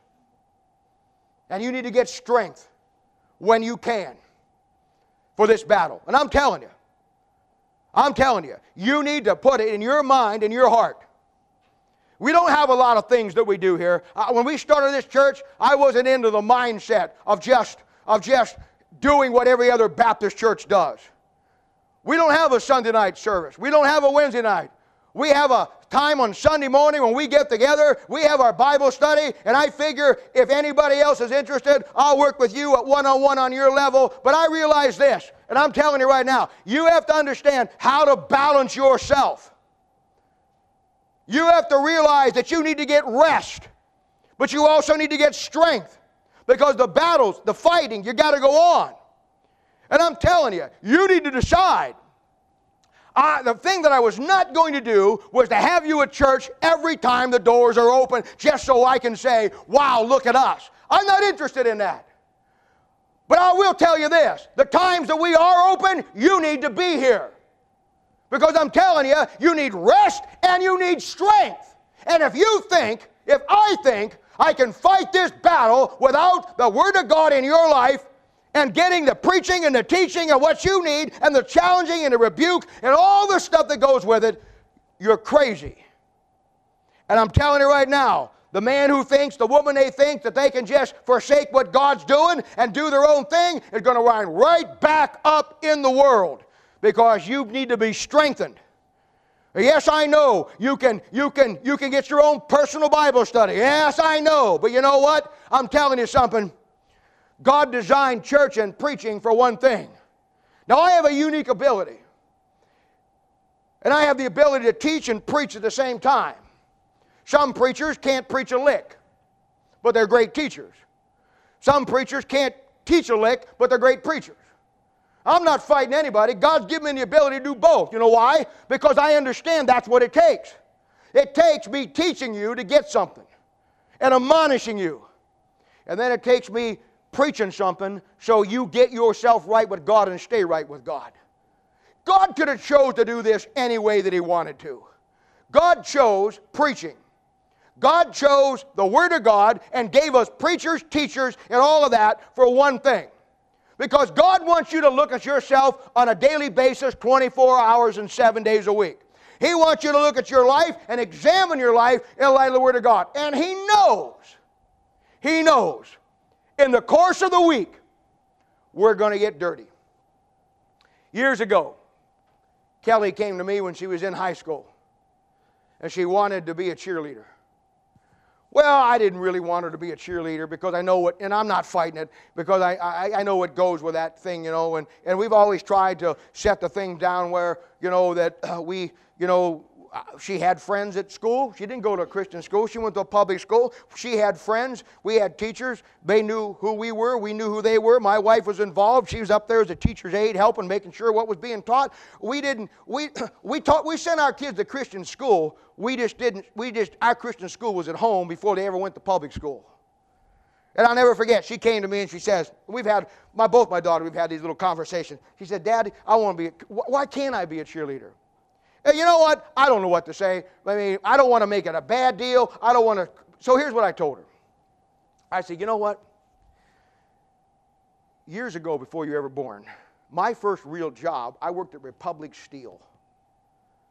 And you need to get strength when you can for this battle. And I'm telling you, you need to put it in your mind and your heart. We don't have a lot of things that we do here. When we started this church, I wasn't into the mindset of just doing what every other Baptist church does. We don't have a Sunday night service. We don't have a Wednesday night. We have a time on Sunday morning when we get together. We have our Bible study, and I figure if anybody else is interested, I'll work with you at one-on-one on your level. But I realize this, and I'm telling you right now, you have to understand how to balance yourself. You have to realize that you need to get rest, but you also need to get strength. Because the battles, the fighting, you got to go on. And I'm telling you, you need to decide. The thing that I was not going to do was to have you at church every time the doors are open just so I can say, wow, look at us. I'm not interested in that. But I will tell you this. The times that we are open, you need to be here. Because I'm telling you, you need rest and you need strength. And if I think I can fight this battle without the Word of God in your life, and getting the preaching and the teaching and what you need and the challenging and the rebuke and all the stuff that goes with it, you're crazy. And I'm telling you right now, the man who thinks, the woman they think that they can just forsake what God's doing and do their own thing is going to wind right back up in the world because you need to be strengthened. Yes, I know you can get your own personal Bible study. Yes, I know. But you know what? I'm telling you something. God designed church and preaching for one thing. Now, I have a unique ability. And I have the ability to teach and preach at the same time. Some preachers can't preach a lick, but they're great teachers. Some preachers can't teach a lick, but they're great preachers. I'm not fighting anybody. God's given me the ability to do both. You know why? Because I understand that's what it takes. It takes me teaching you to get something and admonishing you. And then it takes me preaching something so you get yourself right with God and stay right with God. God could have chose to do this any way that He wanted to. God chose preaching. God chose the Word of God and gave us preachers, teachers, and all of that for one thing. Because God wants you to look at yourself on a daily basis, 24 hours and 7 days a week. He wants you to look at your life and examine your life in light of the Word of God. And He knows in the course of the week, we're going to get dirty. Years ago, Kelly came to me when she was in high school, and she wanted to be a cheerleader. Well, I didn't really want her to be a cheerleader because I know what, and I'm not fighting it, because I know what goes with that thing, and we've always tried to set the thing down where, she had friends at school. She didn't go to a Christian school. She went to a public school. She had friends. We had teachers. They knew who we were. We knew who they were. My wife was involved. She was up there as a teacher's aide, helping, making sure what was being taught. We sent our kids to Christian school. Our Christian school was at home before they ever went to public school. And I'll never forget, she came to me and she says, both my daughters, we've had these little conversations. She said, Daddy, why can't I be a cheerleader? And you know what? I don't know what to say. I mean, I don't want to make it a bad deal. So here's what I told her. I said, you know what? Years ago, before you were ever born, my first real job, I worked at Republic Steel.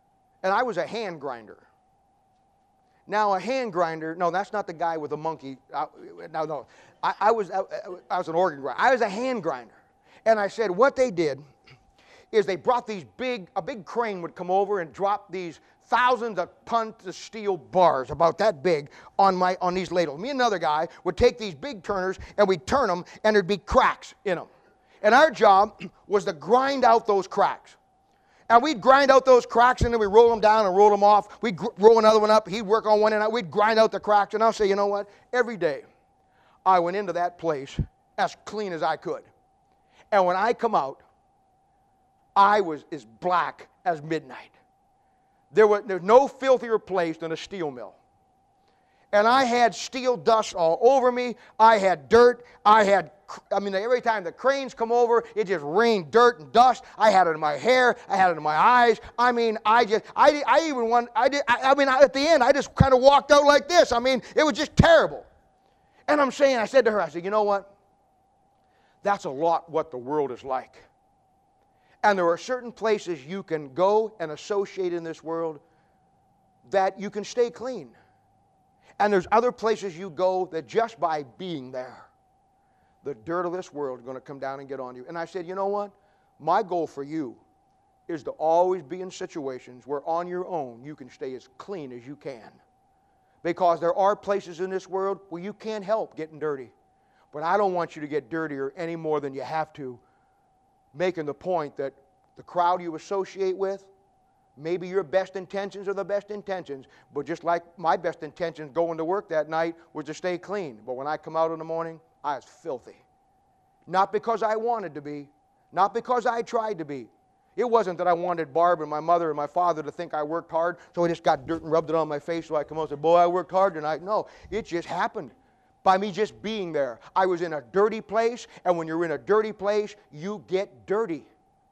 And I was a hand grinder. Now a hand grinder, no, that's not the guy with the monkey. No. I was an organ grinder. I was a hand grinder. And I said what they did is they brought a big crane would come over and drop these thousands of tons of steel bars about that big on these ladles. Me and another guy would take these big turners and we'd turn them and there'd be cracks in them. And our job was to grind out those cracks. And we'd grind out those cracks and then we'd roll them down and roll them off. We'd roll another one up. He'd work on one end. We'd grind out the cracks. And I'll say, you know what? Every day I went into that place as clean as I could. And when I come out, I was as black as midnight. There's no filthier place than a steel mill. And I had steel dust all over me. I had dirt. Every time the cranes come over, it just rained dirt and dust. I had it in my hair. I had it in my eyes. At the end, I just kind of walked out like this. It was just terrible. And I said to her, you know what? That's a lot what the world is like. And there are certain places you can go and associate in this world that you can stay clean. And there's other places you go that just by being there, the dirt of this world is going to come down and get on you. And I said, you know what? My goal for you is to always be in situations where on your own you can stay as clean as you can. Because there are places in this world where you can't help getting dirty. But I don't want you to get dirtier any more than you have to, making the point that the crowd you associate with, maybe your best intentions are the best intentions, but just like my best intentions going to work that night was to stay clean. But when I come out in the morning, I was filthy. Not because I wanted to be, not because I tried to be. It wasn't that I wanted Barb and my mother and my father to think I worked hard, so I just got dirt and rubbed it on my face so I come out and say, boy, I worked hard tonight. No, it just happened. By me just being there. I was in a dirty place, and when you're in a dirty place, you get dirty.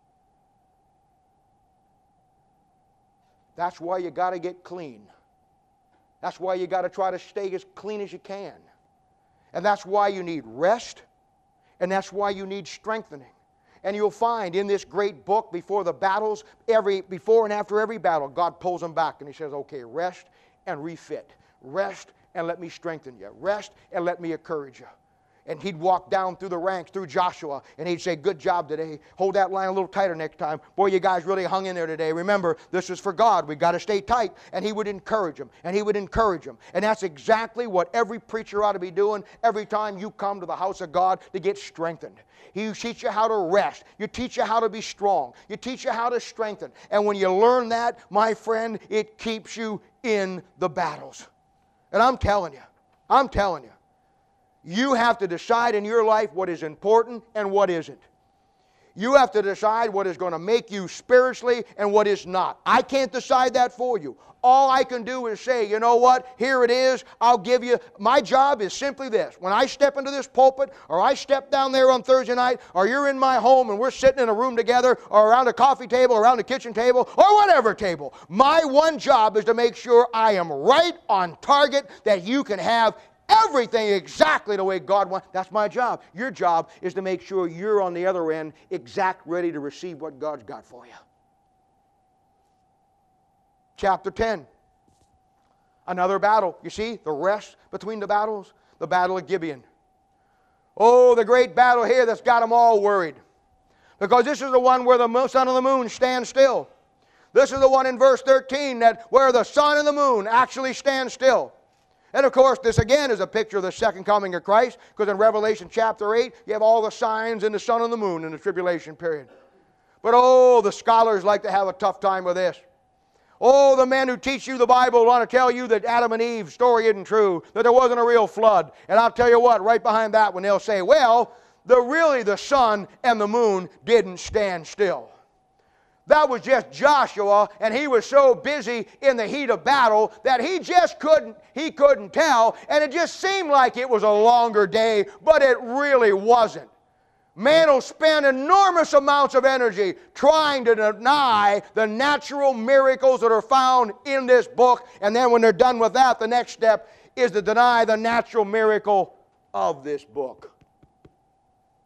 That's why you got to get clean. That's why you got to try to stay as clean as you can. And that's why you need rest, and that's why you need strengthening. And you'll find in this great book, before the battles, before and after every battle, God pulls them back and He says, okay, rest and refit. Rest and let me strengthen you. Rest and let me encourage you. And he'd walk down through the ranks, through Joshua, and he'd say, good job today. Hold that line a little tighter next time. Boy, you guys really hung in there today. Remember, this is for God. We've got to stay tight. And he would encourage them, and he would encourage them. And that's exactly what every preacher ought to be doing every time you come to the house of God to get strengthened. He teach you how to rest. You teach you how to be strong. You teach you how to strengthen. And when you learn that, my friend, it keeps you in the battles. And I'm telling you, you have to decide in your life what is important and what isn't. You have to decide what is going to make you spiritually and what is not. I can't decide that for you. All I can do is say, you know what, here it is, I'll give you, my job is simply this. When I step into this pulpit, or I step down there on Thursday night, or you're in my home and we're sitting in a room together, or around a coffee table, or around a kitchen table, or whatever table, my one job is to make sure I am right on target, that you can have everything exactly the way God wants. That's my job. Your job is to make sure you're on the other end, exact ready to receive what God's got for you. Chapter 10. Another battle. You see, the rest between the battles. The battle of Gibeon. Oh, the great battle here that's got them all worried. Because this is the one where the sun and the moon stand still. This is the one in verse 13 where the sun and the moon actually stand still. And of course, this again is a picture of the second coming of Christ, because in Revelation chapter 8, you have all the signs in the sun and the moon in the tribulation period. But oh, the scholars like to have a tough time with this. Oh, the men who teach you the Bible want to tell you that Adam and Eve's story isn't true, that there wasn't a real flood. And I'll tell you what, right behind that one, they'll say, well, really the sun and the moon didn't stand still. That was just Joshua, and he was so busy in the heat of battle that he couldn't tell, and it just seemed like it was a longer day, but it really wasn't. Man will spend enormous amounts of energy trying to deny the natural miracles that are found in this book, and then when they're done with that, the next step is to deny the natural miracle of this book.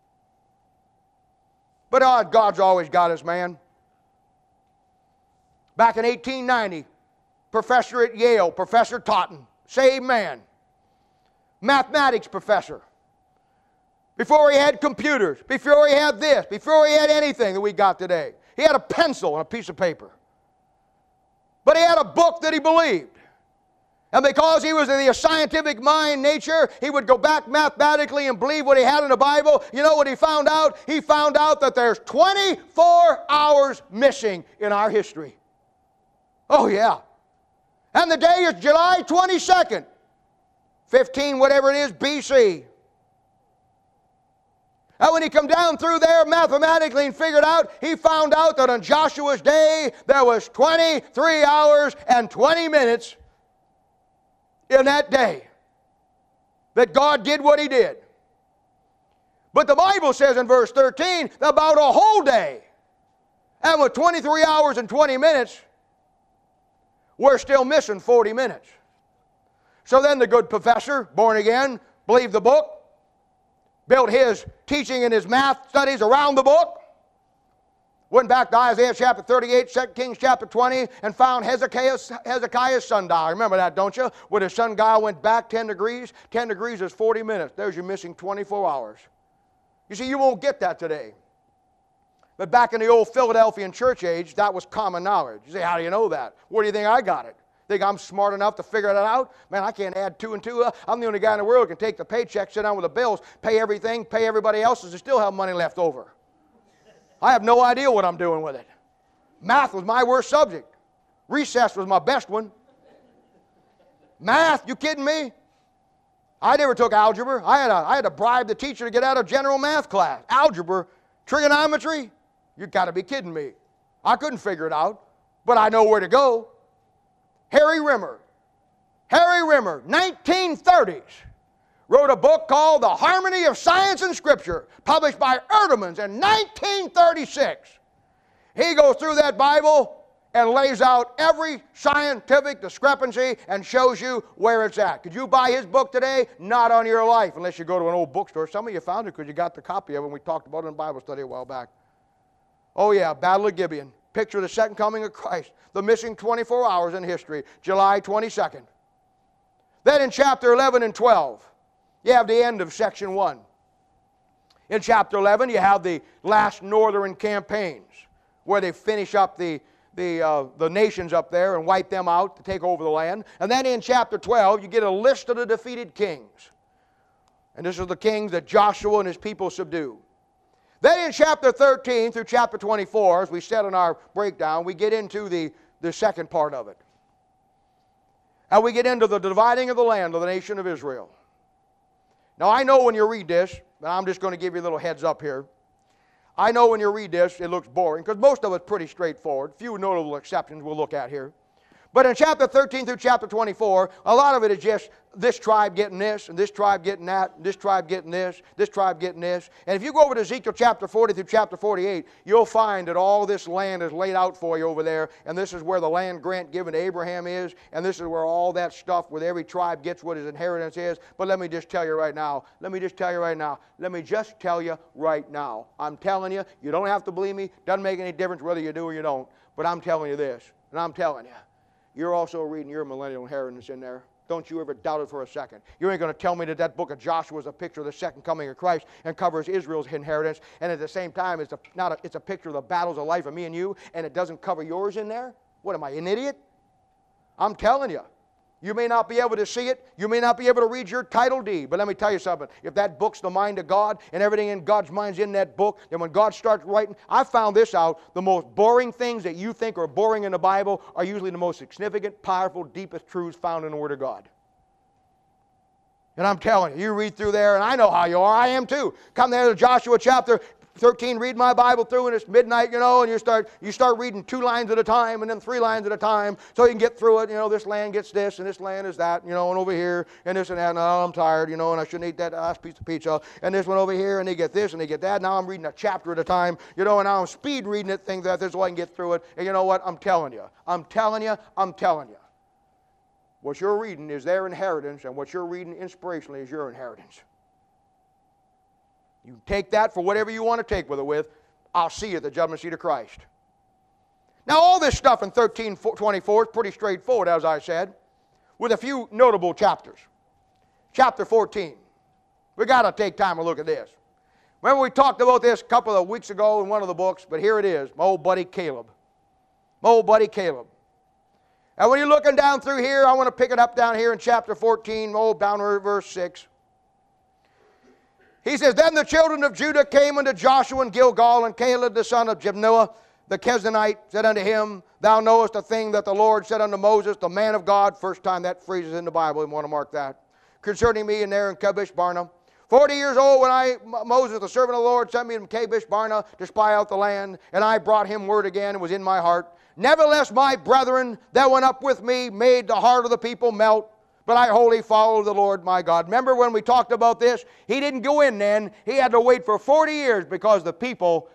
But God's always got us, man. Back in 1890, professor at Yale, Professor Totten, saved man, mathematics professor. Before he had computers, before he had this, before he had anything that we got today. He had a pencil and a piece of paper. But he had a book that he believed. And because he was in the scientific mind nature, he would go back mathematically and believe what he had in the Bible. You know what he found out? He found out that there's 24 hours missing in our history. Oh yeah. And the day is July 22nd, 15 whatever it is BC. And when he come down through there mathematically and figured out, he found out that on Joshua's day there was 23 hours and 20 minutes in that day that God did what he did. But the Bible says in verse 13 about a whole day. And with 23 hours and 20 minutes, we're still missing 40 minutes. So then the good professor, born again, believed the book, built his teaching and his math studies around the book, went back to Isaiah chapter 38, 2 Kings chapter 20, and found Hezekiah's sundial. Remember that, don't you? When his sundial went back 10 degrees, 10 degrees is 40 minutes. There's your missing 24 hours. You see, you won't get that today. But back in the old Philadelphian church age, that was common knowledge. You say, how do you know that? Where do you think I got it? Think I'm smart enough to figure that out? Man, I can't add 2 and 2. I'm the only guy in the world who can take the paycheck, sit down with the bills, pay everything, pay everybody else's, and still have money left over. I have no idea what I'm doing with it. Math was my worst subject. Recess was my best one. Math, you kidding me? I never took algebra. I had to bribe the teacher to get out of general math class. Algebra, trigonometry, you got to be kidding me. I couldn't figure it out, but I know where to go. Harry Rimmer, 1930s, wrote a book called The Harmony of Science and Scripture, published by Erdemans in 1936. He goes through that Bible and lays out every scientific discrepancy and shows you where it's at. Could you buy his book today? Not on your life, unless you go to an old bookstore. Some of you found it because you got the copy of it when we talked about it in Bible study a while back. Oh yeah, Battle of Gibeon. Picture of the second coming of Christ. The missing 24 hours in history, July 22nd. Then in chapter 11 and 12, you have the end of section 1. In chapter 11, you have the last northern campaigns, where they finish up the nations up there and wipe them out to take over the land. And then in chapter 12, you get a list of the defeated kings. And this is the kings that Joshua and his people subdue. Then in chapter 13 through chapter 24, as we said in our breakdown, we get into the second part of it. And we get into the dividing of the land of the nation of Israel. Now I know when you read this, and I'm just going to give you a little heads up here. I know when you read this, it looks boring, because most of it's pretty straightforward. Few notable exceptions we'll look at here. But in chapter 13 through chapter 24, a lot of it is just this tribe getting this, and this tribe getting that, and this tribe getting this tribe getting this. And if you go over to Ezekiel chapter 40 through chapter 48, you'll find that all this land is laid out for you over there, and this is where the land grant given to Abraham is, and this is where all that stuff with every tribe gets what his inheritance is. But let me just tell you right now, I'm telling you, you don't have to believe me, doesn't make any difference whether you do or you don't, but I'm telling you this, and I'm telling you, you're also reading your millennial inheritance in there. Don't you ever doubt it for a second. You ain't going to tell me that that book of Joshua is a picture of the second coming of Christ and covers Israel's inheritance, and at the same time it's a picture of the battles of life of me and you, and it doesn't cover yours in there? What am I, an idiot? I'm telling you. You may not be able to see it. You may not be able to read your title deed. But let me tell you something. If that book's the mind of God and everything in God's mind's in that book, then when God starts writing, I found this out, the most boring things that you think are boring in the Bible are usually the most significant, powerful, deepest truths found in the Word of God. And I'm telling you, you read through there, and I know how you are. I am too. Come there to Joshua chapter 13, read my Bible through, and it's midnight, and you start reading 2 lines at a time, and then 3 lines at a time, so you can get through it. This land gets this, and this land is that, and over here, and this and that, and I'm tired, and I shouldn't eat that last piece of pizza, and this one over here, and they get this, and they get that. Now I'm reading a chapter at a time, and now I'm speed reading it, things like this, so I can get through it. And you know what? I'm telling you. What you're reading is their inheritance, and what you're reading inspirationally is your inheritance. You take that for whatever you want to take with it with. I'll see you at the judgment seat of Christ. Now all this stuff in 13:24 is pretty straightforward, as I said, with a few notable chapters. Chapter 14. We've got to take time to look at this. Remember we talked about this a couple of weeks ago in one of the books, but here it is, my old buddy Caleb. My old buddy Caleb. And when you're looking down through here, I want to pick it up down here in chapter 14, down to verse 6. He says, Then the children of Judah came unto Joshua and Gilgal, and Caleb the son of Jephunneh the Kenizzite said unto him, Thou knowest a thing that the Lord said unto Moses, the man of God. First time that phrase is in the Bible, you want to mark that. Concerning me and there in Kadesh Barnea. 40 years old when Moses, the servant of the Lord, sent me from Kadesh Barnea to spy out the land, and I brought him word again, and was in my heart. Nevertheless, my brethren that went up with me made the heart of the people melt, but I wholly followed the Lord my God. Remember when we talked about this? He didn't go in then. He had to wait for 40 years because the people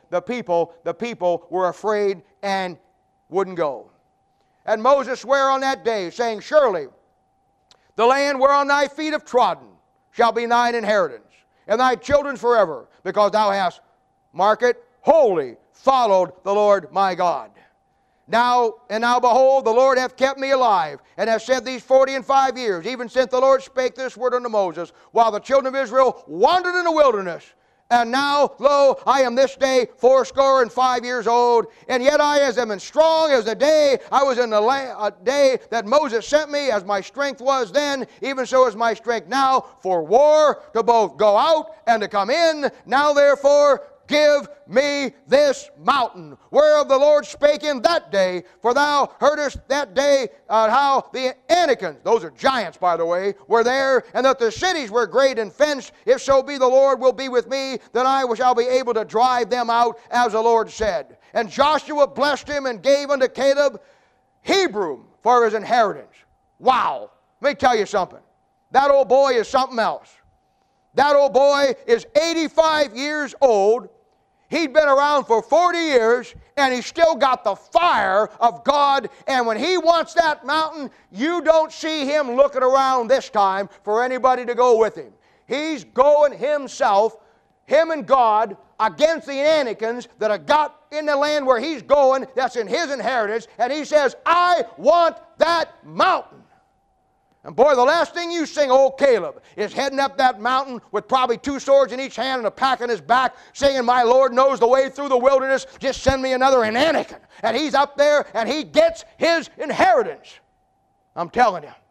were afraid and wouldn't go. And Moses sware on that day, saying, Surely the land whereon thy feet have trodden shall be thine inheritance, and thy children forever, because thou hast, mark it, wholly followed the Lord my God. Now behold, the Lord hath kept me alive, and hath said these 45 years, even since the Lord spake this word unto Moses, while the children of Israel wandered in the wilderness. And now, lo, I am this day 85 years old, and yet I am as strong as the day I was in the day that Moses sent me, as my strength was then, even so is my strength now, for war to both go out and to come in. Now therefore, give me this mountain, whereof the Lord spake in that day, for thou heardest that day how the Anakims, those are giants by the way, were there, and that the cities were great and fenced. If so be the Lord will be with me, then I shall be able to drive them out, as the Lord said. And Joshua blessed him and gave unto Caleb Hebron for his inheritance. Wow. Let me tell you something. That old boy is something else. That old boy is 85 years old. He'd been around for 40 years, and he's still got the fire of God. And when he wants that mountain, you don't see him looking around this time for anybody to go with him. He's going himself, him and God, against the Anakims that have got in the land where he's going, that's in his inheritance. And he says, I want that mountain. And boy, the last thing you sing, old Caleb, is heading up that mountain with probably 2 swords in each hand and a pack on his back, saying, my Lord knows the way through the wilderness, just send me another Anakim. And he's up there and he gets his inheritance. I'm telling you.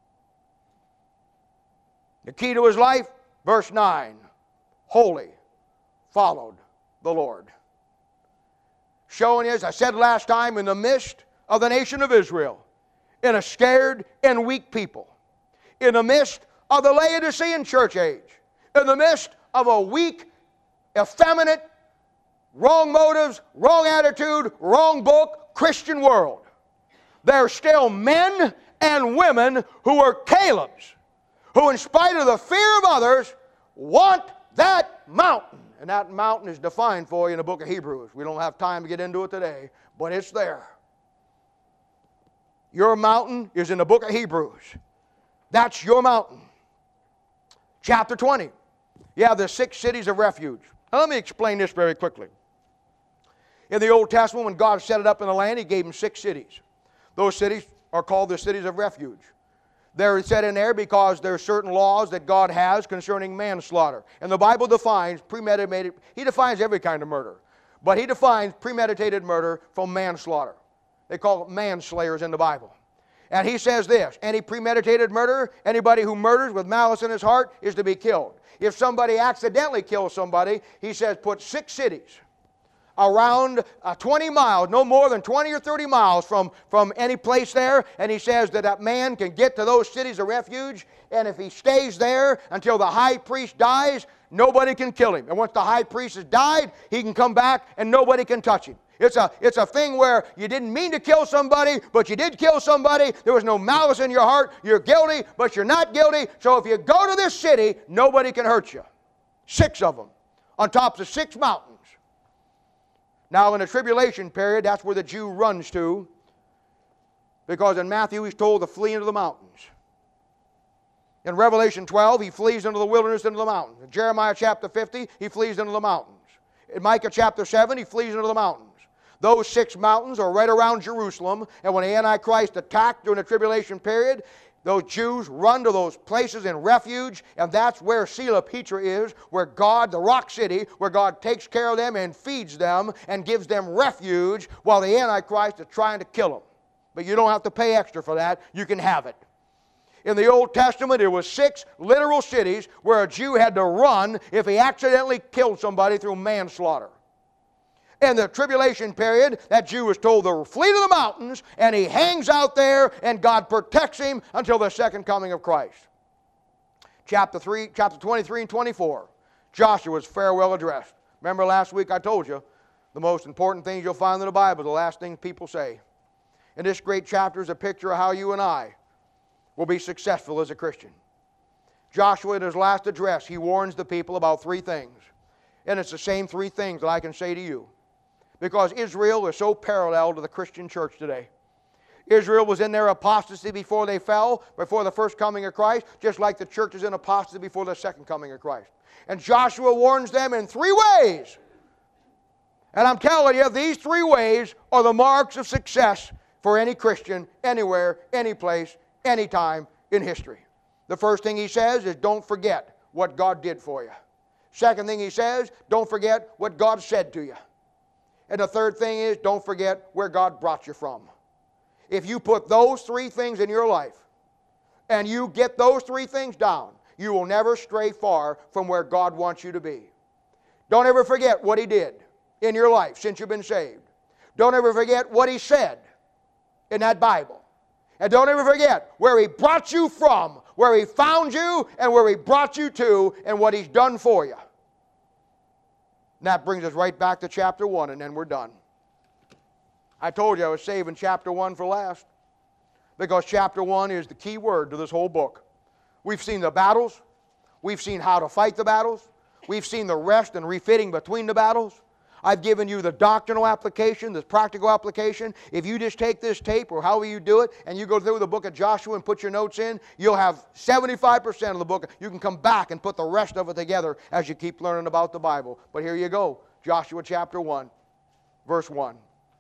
The key to his life, verse 9, wholly followed the Lord. Showing us, I said last time, in the midst of the nation of Israel, in a scared and weak people, in the midst of the Laodicean church age, in the midst of a weak, effeminate, wrong motives, wrong attitude, wrong book, Christian world, there are still men and women who are Calebs, who in spite of the fear of others, want that mountain. And that mountain is defined for you in the book of Hebrews. We don't have time to get into it today, but it's there. Your mountain is in the book of Hebrews. That's your mountain. Chapter 20. You have the 6 cities of refuge. Now let me explain this very quickly. In the Old Testament, when God set it up in the land, He gave them 6 cities. Those cities are called the cities of refuge. They're set in there because there are certain laws that God has concerning manslaughter. And the Bible defines premeditated, He defines every kind of murder. But He defines premeditated murder from manslaughter. They call it manslayers in the Bible. And He says this, any premeditated murder, anybody who murders with malice in his heart is to be killed. If somebody accidentally kills somebody, He says put 6 cities around 20 miles, no more than 20 or 30 miles from any place there, and He says that man can get to those cities of refuge, and if he stays there until the high priest dies, nobody can kill him. And once the high priest has died, he can come back and nobody can touch him. It's a thing where you didn't mean to kill somebody, but you did kill somebody. There was no malice in your heart. You're guilty, but you're not guilty. So if you go to this city, nobody can hurt you. 6 of them on top of 6 mountains. Now in the tribulation period, that's where the Jew runs to, because in Matthew he's told to flee into the mountains. In Revelation 12, he flees into the wilderness, into the mountains. In Jeremiah chapter 50, he flees into the mountains. In Micah chapter 7, he flees into the mountains. Those 6 mountains are right around Jerusalem, and when the Antichrist attacked during the tribulation period, those Jews run to those places in refuge, and that's where Sela Petra is, where God, the rock city, where God takes care of them and feeds them and gives them refuge while the Antichrist is trying to kill them. But you don't have to pay extra for that. You can have it. In the Old Testament, there were 6 literal cities where a Jew had to run if he accidentally killed somebody through manslaughter. In the tribulation period, that Jew was told to flee to the mountains, and he hangs out there, and God protects him until the second coming of Christ. Chapter 23 and 24, Joshua's farewell address. Remember last week I told you, the most important things you'll find in the Bible, the last things people say. And this great chapter is a picture of how you and I will be successful as a Christian. Joshua, in his last address, he warns the people about 3 things. And it's the same 3 things that I can say to you. Because Israel is so parallel to the Christian church today. Israel was in their apostasy before they fell, before the first coming of Christ, just like the church is in apostasy before the second coming of Christ. And Joshua warns them in 3 ways. And I'm telling you, these 3 ways are the marks of success for any Christian, anywhere, any place, anytime in history. The first thing he says is, don't forget what God did for you. Second thing he says, don't forget what God said to you. And the third thing is, don't forget where God brought you from. If you put those 3 things in your life, and you get those 3 things down, you will never stray far from where God wants you to be. Don't ever forget what He did in your life since you've been saved. Don't ever forget what He said in that Bible. And don't ever forget where He brought you from, where He found you, and where He brought you to, and what He's done for you. And that brings us right back to chapter 1, and then we're done. I told you I was saving chapter 1 for last, because chapter 1 is the key word to this whole book. We've seen the battles. We've seen how to fight the battles. We've seen the rest and refitting between the battles. I've given you the doctrinal application, the practical application. If you just take this tape or however you do it and you go through the book of Joshua and put your notes in, you'll have 75% of the book. You can come back and put the rest of it together as you keep learning about the Bible. But here you go, Joshua chapter 1, verse 1.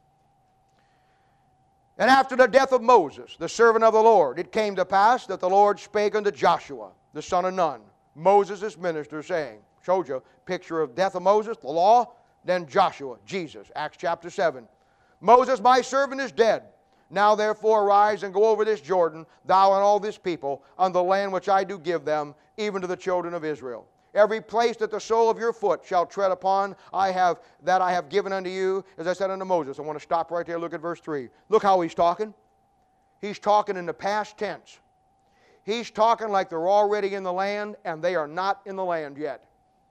And after the death of Moses, the servant of the Lord, it came to pass that the Lord spake unto Joshua, the son of Nun, Moses' minister, saying, showed you a picture of death of Moses, the law. Then Joshua, Jesus, Acts chapter 7. Moses, my servant, is dead. Now therefore arise and go over this Jordan, thou and all this people, on the land which I do give them, even to the children of Israel. Every place that the sole of your foot shall tread upon, I have given unto you, as I said unto Moses. I want to stop right there, look at verse 3. Look how he's talking. He's talking in the past tense. He's talking like they're already in the land, and they are not in the land yet.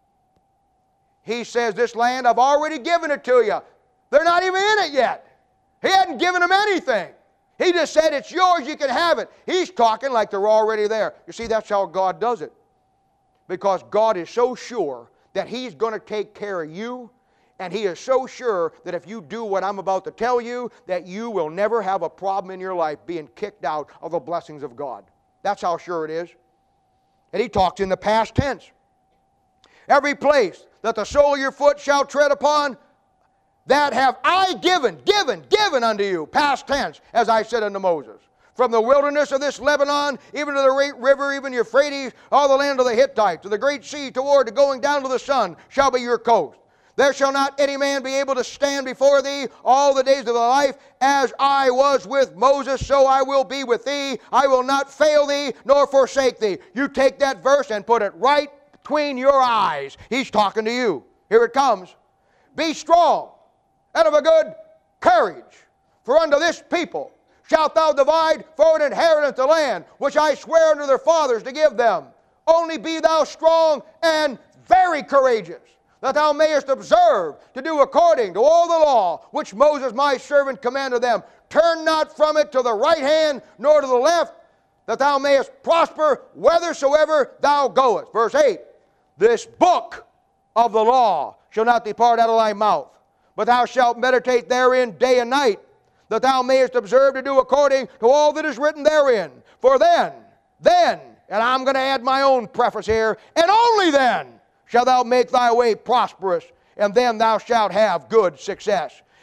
He says, this land, I've already given it to you. They're not even in it yet. He hadn't given them anything. He just said, it's yours, you can have it. He's talking like they're already there. You see, that's how God does it. Because God is so sure that He's going to take care of you, and He is so sure that if you do what I'm about to tell you, that you will never have a problem in your life being kicked out of the blessings of God. That's how sure it is. And He talks in the past tense. Every place that the sole of your foot shall tread upon, that have I given unto you, past tense, as I said unto Moses. From the wilderness of this Lebanon, even to the great river, even Euphrates, all the land of the Hittites, to the great sea toward the going down to the sun, shall be your coast. There shall not any man be able to stand before thee all the days of thy life. As I was with Moses, so I will be with thee. I will not fail thee, nor forsake thee. You take that verse and put it right between your eyes. He's talking to you. Here it comes. Be strong and of a good courage, for unto this people shalt thou divide for an inheritance the land which I swear unto their fathers to give them. Only be thou strong and very courageous, that thou mayest observe to do according to all the law which Moses my servant commanded them. Turn not from it to the right hand nor to the left, that thou mayest prosper whithersoever thou goest. Verse 8. This book of the law shall not depart out of thy mouth, but thou shalt meditate therein day and night, that thou mayest observe to do according to all that is written therein. For then, and I'm going to add my own preface here, and only then shalt thou make thy way prosperous, and then thou shalt have good success.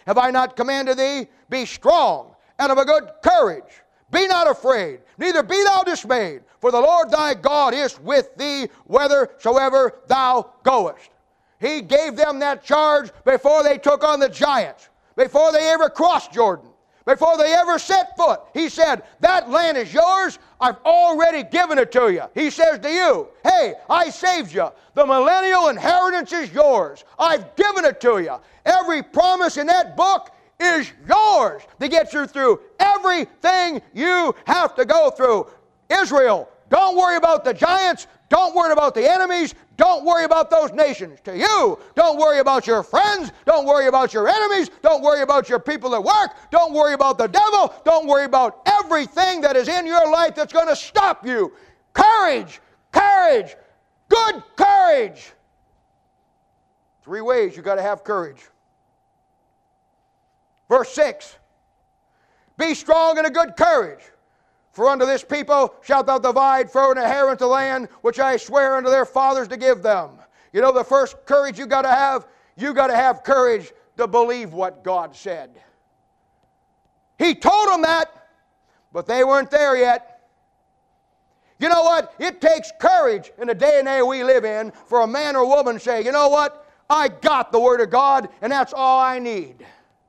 Have I not commanded thee? Be strong and of a good courage. Be not afraid, neither be thou dismayed, for the Lord thy God is with thee whithersoever thou goest. He gave them that charge before they took on the giants, before they ever crossed Jordan, before they ever set foot. He said, that land is yours. I've already given it to you. He says to you, hey, I saved you. The millennial inheritance is yours. I've given it to you. Every promise in that book is yours to get you through everything you have to go through. Israel, don't worry about the giants. Don't worry about the enemies. Don't worry about those nations. To you, don't worry about your friends. Don't worry about your enemies. Don't worry about your people at work. Don't worry about the devil. Don't worry about everything that is in your life that's going to stop you. Courage, courage, good courage. 3 ways you got to have courage. Verse 6, be strong and of good courage, for unto this people shalt thou divide for an inheritance the land which I swear unto their fathers to give them. You know the first courage you got to have courage to believe what God said. He told them that, but they weren't there yet. You know what? It takes courage in the day and age we live in for a man or woman to say, you know what? I got the Word of God, and that's all I need.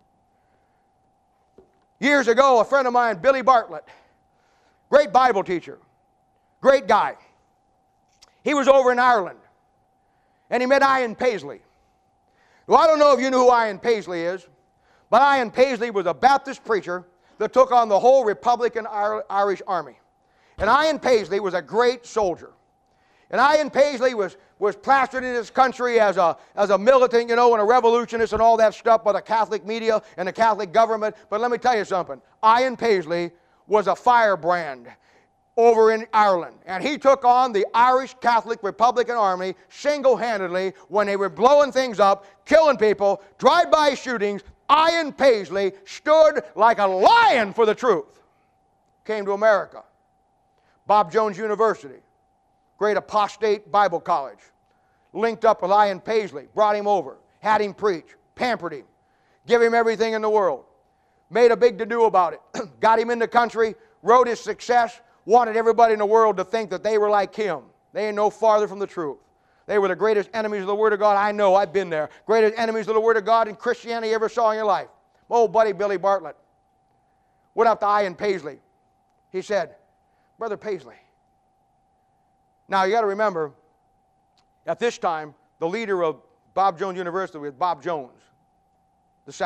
Years ago, a friend of mine, Billy Bartlett, great Bible teacher, great guy. He was over in Ireland, and he met Ian Paisley. Well, I don't know if you know who Ian Paisley is, but Ian Paisley was a Baptist preacher that took on the whole Republican Irish army. And Ian Paisley was a great soldier. And Ian Paisley was plastered in his country as a militant, you know, and a revolutionist and all that stuff by the Catholic media and the Catholic government. But let me tell you something. Ian Paisley was a firebrand over in Ireland. And he took on the Irish Catholic Republican Army single-handedly when they were blowing things up, killing people, drive-by shootings. Ian Paisley stood like a lion for the truth. Came to America. Bob Jones University. Great apostate Bible college. Linked up with Ian Paisley, brought him over, had him preach, pampered him, give him everything in the world. Made a big to-do about it. Got him in the country, wrote his success, wanted everybody in the world to think that they were like him. They ain't no farther from the truth. They were the greatest enemies of the Word of God. I know, I've been there. Greatest enemies of the Word of God in Christianity you ever saw in your life. My old buddy Billy Bartlett went up to Ian Paisley. He said, Brother Paisley, now, you got to remember, at this time, the leader of Bob Jones University was Bob Jones II.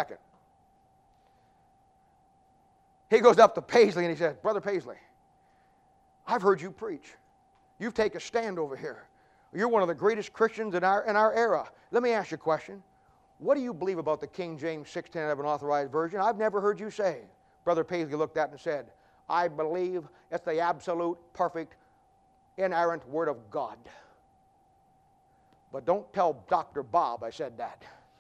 He goes up to Paisley and he says, Brother Paisley, I've heard you preach. You've taken a stand over here. You're one of the greatest Christians in our era. Let me ask you a question. What do you believe about the King James 1611 authorized version? I've never heard you say. Brother Paisley looked at it and said, I believe it's the absolute, perfect, inerrant Word of God. But don't tell Dr. Bob I said that.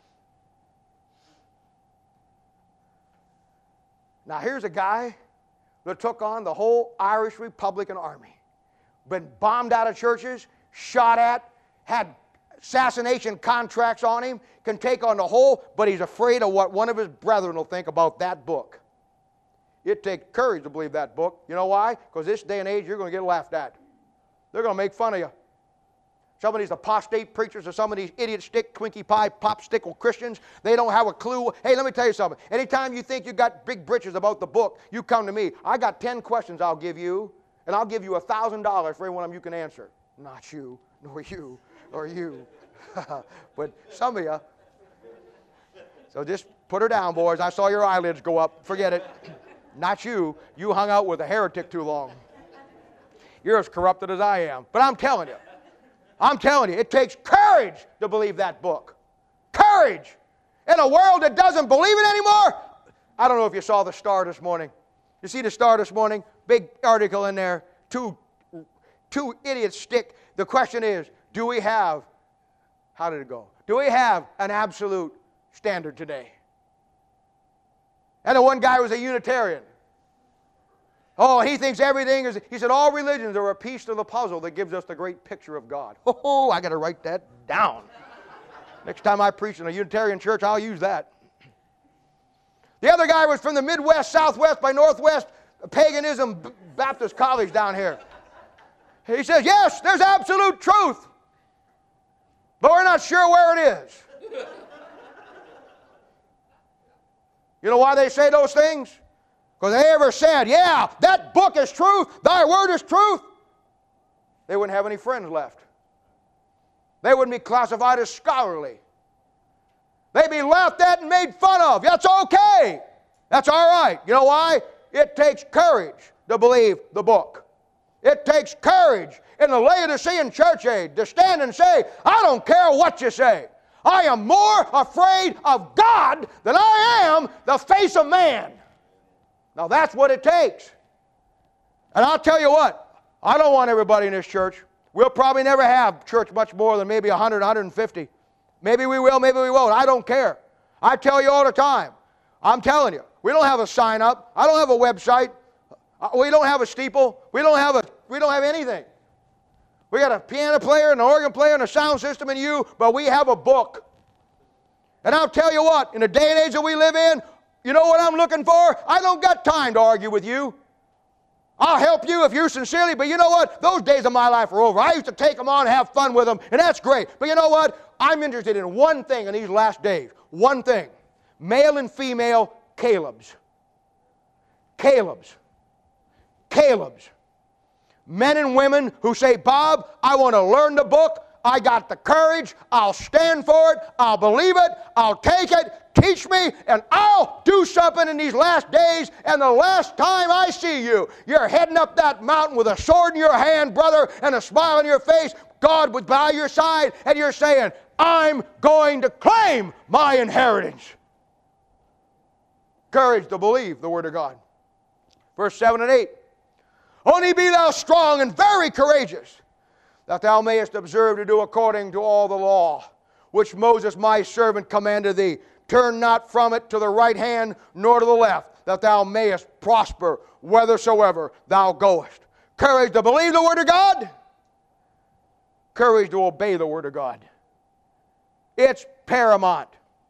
Now here's a guy that took on the whole Irish Republican Army. Been bombed out of churches, shot at, had assassination contracts on him, can take on the whole, but he's afraid of what one of his brethren will think about that book. It takes courage to believe that book. You know why? Because this day and age you're going to get laughed at. They're going to make fun of you. Some of these apostate preachers or some of these idiot stick, Twinkie pie, popsicle Christians, they don't have a clue. Hey, let me tell you something. Anytime you think you got big britches about the book, you come to me. I got 10 questions I'll give you, and I'll give you $1,000 for every one of them you can answer. Not you, nor you, or you. But some of you. So just put her down, boys. I saw your eyelids go up. Forget it. Not you. You hung out with a heretic too long. You're as corrupted as I am. But I'm telling you, it takes courage to believe that book. Courage. In a world that doesn't believe it anymore. I don't know if you saw the Star this morning. You see the Star this morning? Big article in there. Two idiots stick. The question is, do we have, how did it go? Do we have an absolute standard today? And the one guy was a Unitarian. Oh, he thinks everything is, he said, all religions are a piece of the puzzle that gives us the great picture of God. Oh, I got to write that down. Next time I preach in a Unitarian church, I'll use that. The other guy was from the Midwest, Southwest by Northwest Paganism Baptist College down here. He says, yes, there's absolute truth, but we're not sure where it is. You know why they say those things? Because they ever said, yeah, that book is truth, thy word is truth, they wouldn't have any friends left. They wouldn't be classified as scholarly. They'd be laughed at and made fun of. That's okay. That's all right. You know why? It takes courage to believe the book. It takes courage in the Laodicean church age to stand and say, I don't care what you say. I am more afraid of God than I am the face of man. Now that's what it takes. And I'll tell you what, I don't want everybody in this church. We'll probably never have church much more than maybe 100, 150. Maybe we will, maybe we won't. I don't care. I tell you all the time. I'm telling you, we don't have a sign up. I don't have a website. We don't have a steeple. We don't have anything. We got a piano player and an organ player and a sound system and you, but we have a book. And I'll tell you what, in the day and age that we live in, you know what I'm looking for? I don't got time to argue with you. I'll help you if you sincerely, but you know what? Those days of my life are over. I used to take them on and have fun with them, and that's great. But you know what? I'm interested in one thing in these last days. One thing. Male and female Calebs. Calebs. Calebs. Men and women who say, Bob, I want to learn the book. I got the courage. I'll stand for it. I'll believe it. I'll take it. Teach me, and I'll do something in these last days, and the last time I see you, you're heading up that mountain with a sword in your hand, brother, and a smile on your face, God was by your side, and you're saying, I'm going to claim my inheritance. Courage to believe the Word of God. Verse 7 and 8. Only be thou strong and very courageous, that thou mayest observe to do according to all the law, which Moses my servant commanded thee. Turn not from it to the right hand, nor to the left, that thou mayest prosper whithersoever thou goest. Courage to believe the Word of God. Courage to obey the Word of God. It's paramount.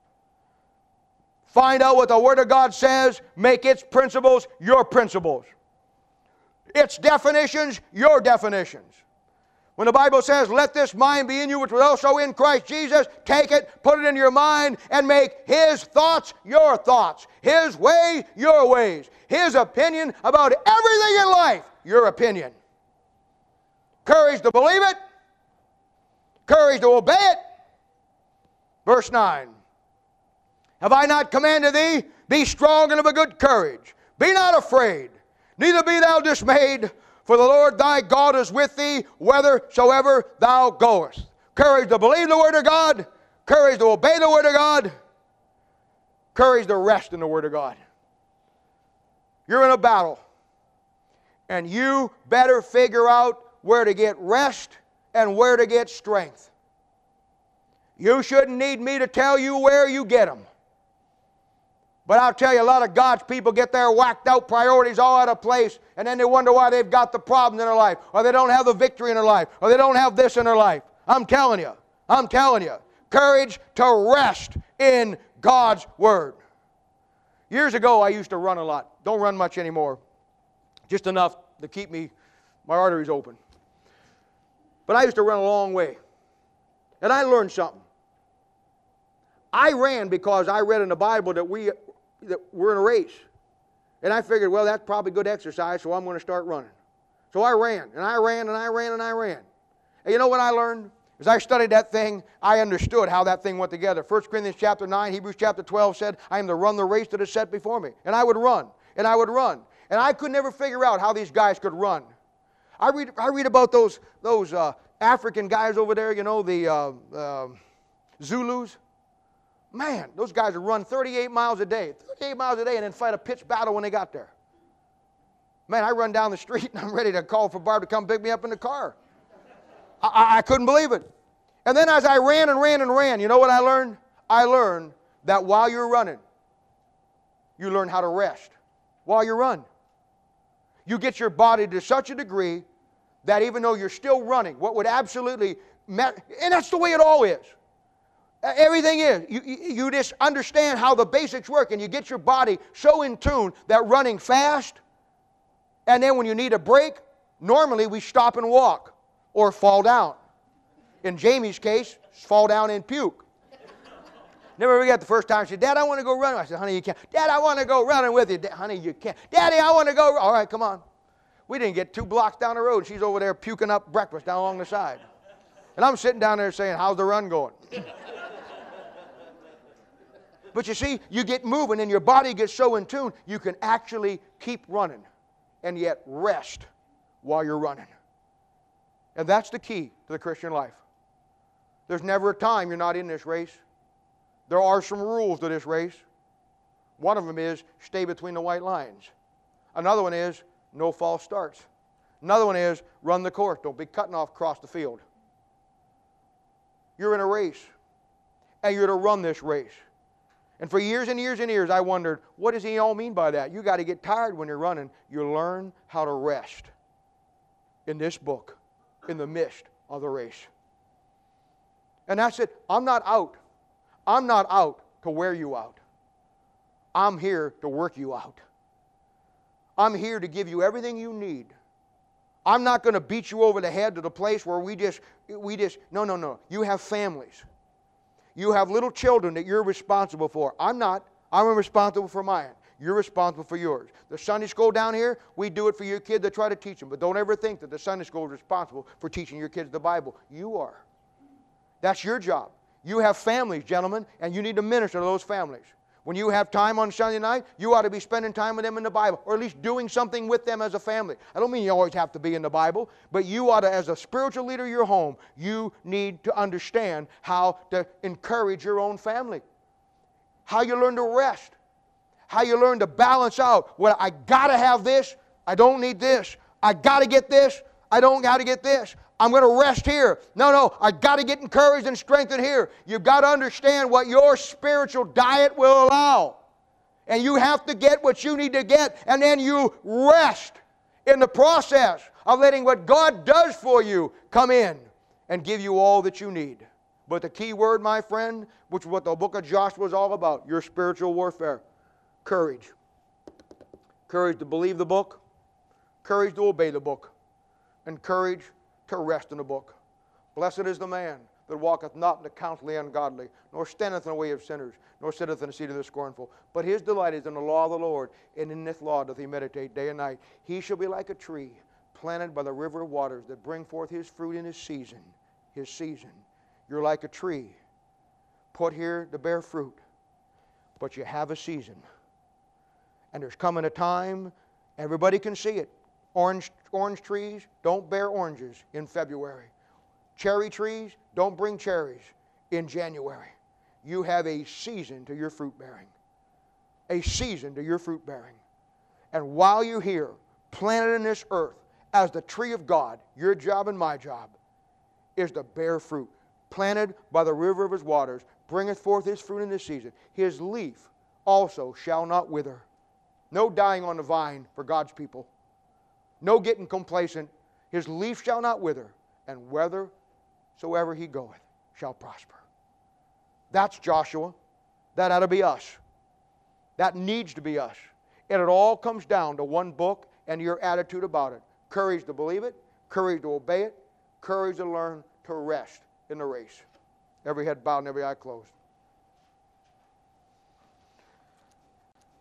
Find out what the Word of God says. Make its principles your principles. Its definitions your definitions. When the Bible says, let this mind be in you which was also in Christ Jesus, take it, put it in your mind, and make His thoughts your thoughts. His way your ways. His opinion about everything in life your opinion. Courage to believe it. Courage to obey it. Verse 9. Have I not commanded thee? Be strong and of a good courage. Be not afraid, neither be thou dismayed, for the Lord thy God is with thee, whithersoever thou goest. Courage to believe the Word of God. Courage to obey the Word of God. Courage to rest in the Word of God. You're in a battle, and you better figure out where to get rest and where to get strength. You shouldn't need me to tell you where you get them. But I'll tell you, a lot of God's people get their whacked out priorities all out of place, and then they wonder why they've got the problems in their life, or they don't have the victory in their life, or they don't have this in their life. I'm telling you, courage to rest in God's Word. Years ago, I used to run a lot. Don't run much anymore. Just enough to keep my arteries open. But I used to run a long way. And I learned something. I ran because I read in the Bible that we're in a race. And I figured, well, that's probably good exercise, so I'm going to start running. So I ran, and I ran, and I ran, and I ran. And you know what I learned? As I studied that thing, I understood how that thing went together. 1 Corinthians chapter 9, Hebrews chapter 12 said, I am to run the race that is set before me. And I would run, and I would run. And I could never figure out how these guys could run. I read about those African guys over there, you know, the Zulus. Man, those guys would run 38 miles a day. 38 miles a day and then fight a pitched battle when they got there. Man, I run down the street and I'm ready to call for Barb to come pick me up in the car. I couldn't believe it. And then as I ran and ran and ran, you know what I learned? I learned that while you're running, you learn how to rest while you run. You get your body to such a degree that even though you're still running, what would absolutely matter, and that's the way it all is. Everything is. You just understand how the basics work, and you get your body so in tune that running fast, and then when you need a break, normally we stop and walk or fall down. In Jamie's case, fall down and puke. Never forget the first time she said, Dad, I want to go running. I said, honey, you can't. Dad, I want to go running with you. Honey, you can't. Daddy, I want to go. All right, come on. We didn't get 2 blocks down the road. She's over there puking up breakfast down along the side. And I'm sitting down there saying, how's the run going? But you see, you get moving and your body gets so in tune, you can actually keep running and yet rest while you're running. And that's the key to the Christian life. There's never a time you're not in this race. There are some rules to this race. One of them is stay between the white lines. Another one is no false starts. Another one is run the course. Don't be cutting off across the field. You're in a race, and you're to run this race. And for years and years and years, I wondered, what does he all mean by that? You got to get tired when you're running. You learn how to rest in this book, in the midst of the race. And that's it. I'm not out. I'm not out to wear you out. I'm here to work you out. I'm here to give you everything you need. I'm not going to beat you over the head to the place where we just, no. You have families. You have little children that you're responsible for. I'm not. I'm responsible for mine. You're responsible for yours. The Sunday school down here, we do it for your kid to try to teach them. But don't ever think that the Sunday school is responsible for teaching your kids the Bible. You are. That's your job. You have families, gentlemen, and you need to minister to those families. When you have time on Sunday night, you ought to be spending time with them in the Bible, or at least doing something with them as a family. I don't mean you always have to be in the Bible, but you ought to, as a spiritual leader of your home, you need to understand how to encourage your own family. How you learn to rest. How you learn to balance out. Well, I got to have this. I don't need this. I got to get this. I don't got to get this. I'm going to rest here. No, I got to get encouraged and strengthened here. You've got to understand what your spiritual diet will allow. And you have to get what you need to get, and then you rest in the process of letting what God does for you come in and give you all that you need. But the key word, my friend, which is what the book of Joshua is all about, your spiritual warfare, courage. Courage to believe the book, courage to obey the book, and courage to rest in the book. Blessed is the man that walketh not in the counsel of the ungodly, nor standeth in the way of sinners, nor sitteth in the seat of the scornful. But his delight is in the law of the Lord, and in this law doth he meditate day and night. He shall be like a tree planted by the river of waters that bring forth his fruit in his season. His season. You're like a tree put here to bear fruit, but you have a season. And there's coming a time, everybody can see it. Orange trees don't bear oranges in February. Cherry trees don't bring cherries in January. You have a season to your fruit bearing. A season to your fruit bearing. And while you're here, planted in this earth as the tree of God, your job and my job is to bear fruit. Planted by the river of his waters, bringeth forth his fruit in this season. His leaf also shall not wither. No dying on the vine for God's people. No getting complacent. His leaf shall not wither, and whithersoever he goeth shall prosper. That's Joshua. That ought to be us. That needs to be us. And it all comes down to one book and your attitude about it. Courage to believe it, courage to obey it, courage to learn to rest in the race. Every head bowed and every eye closed.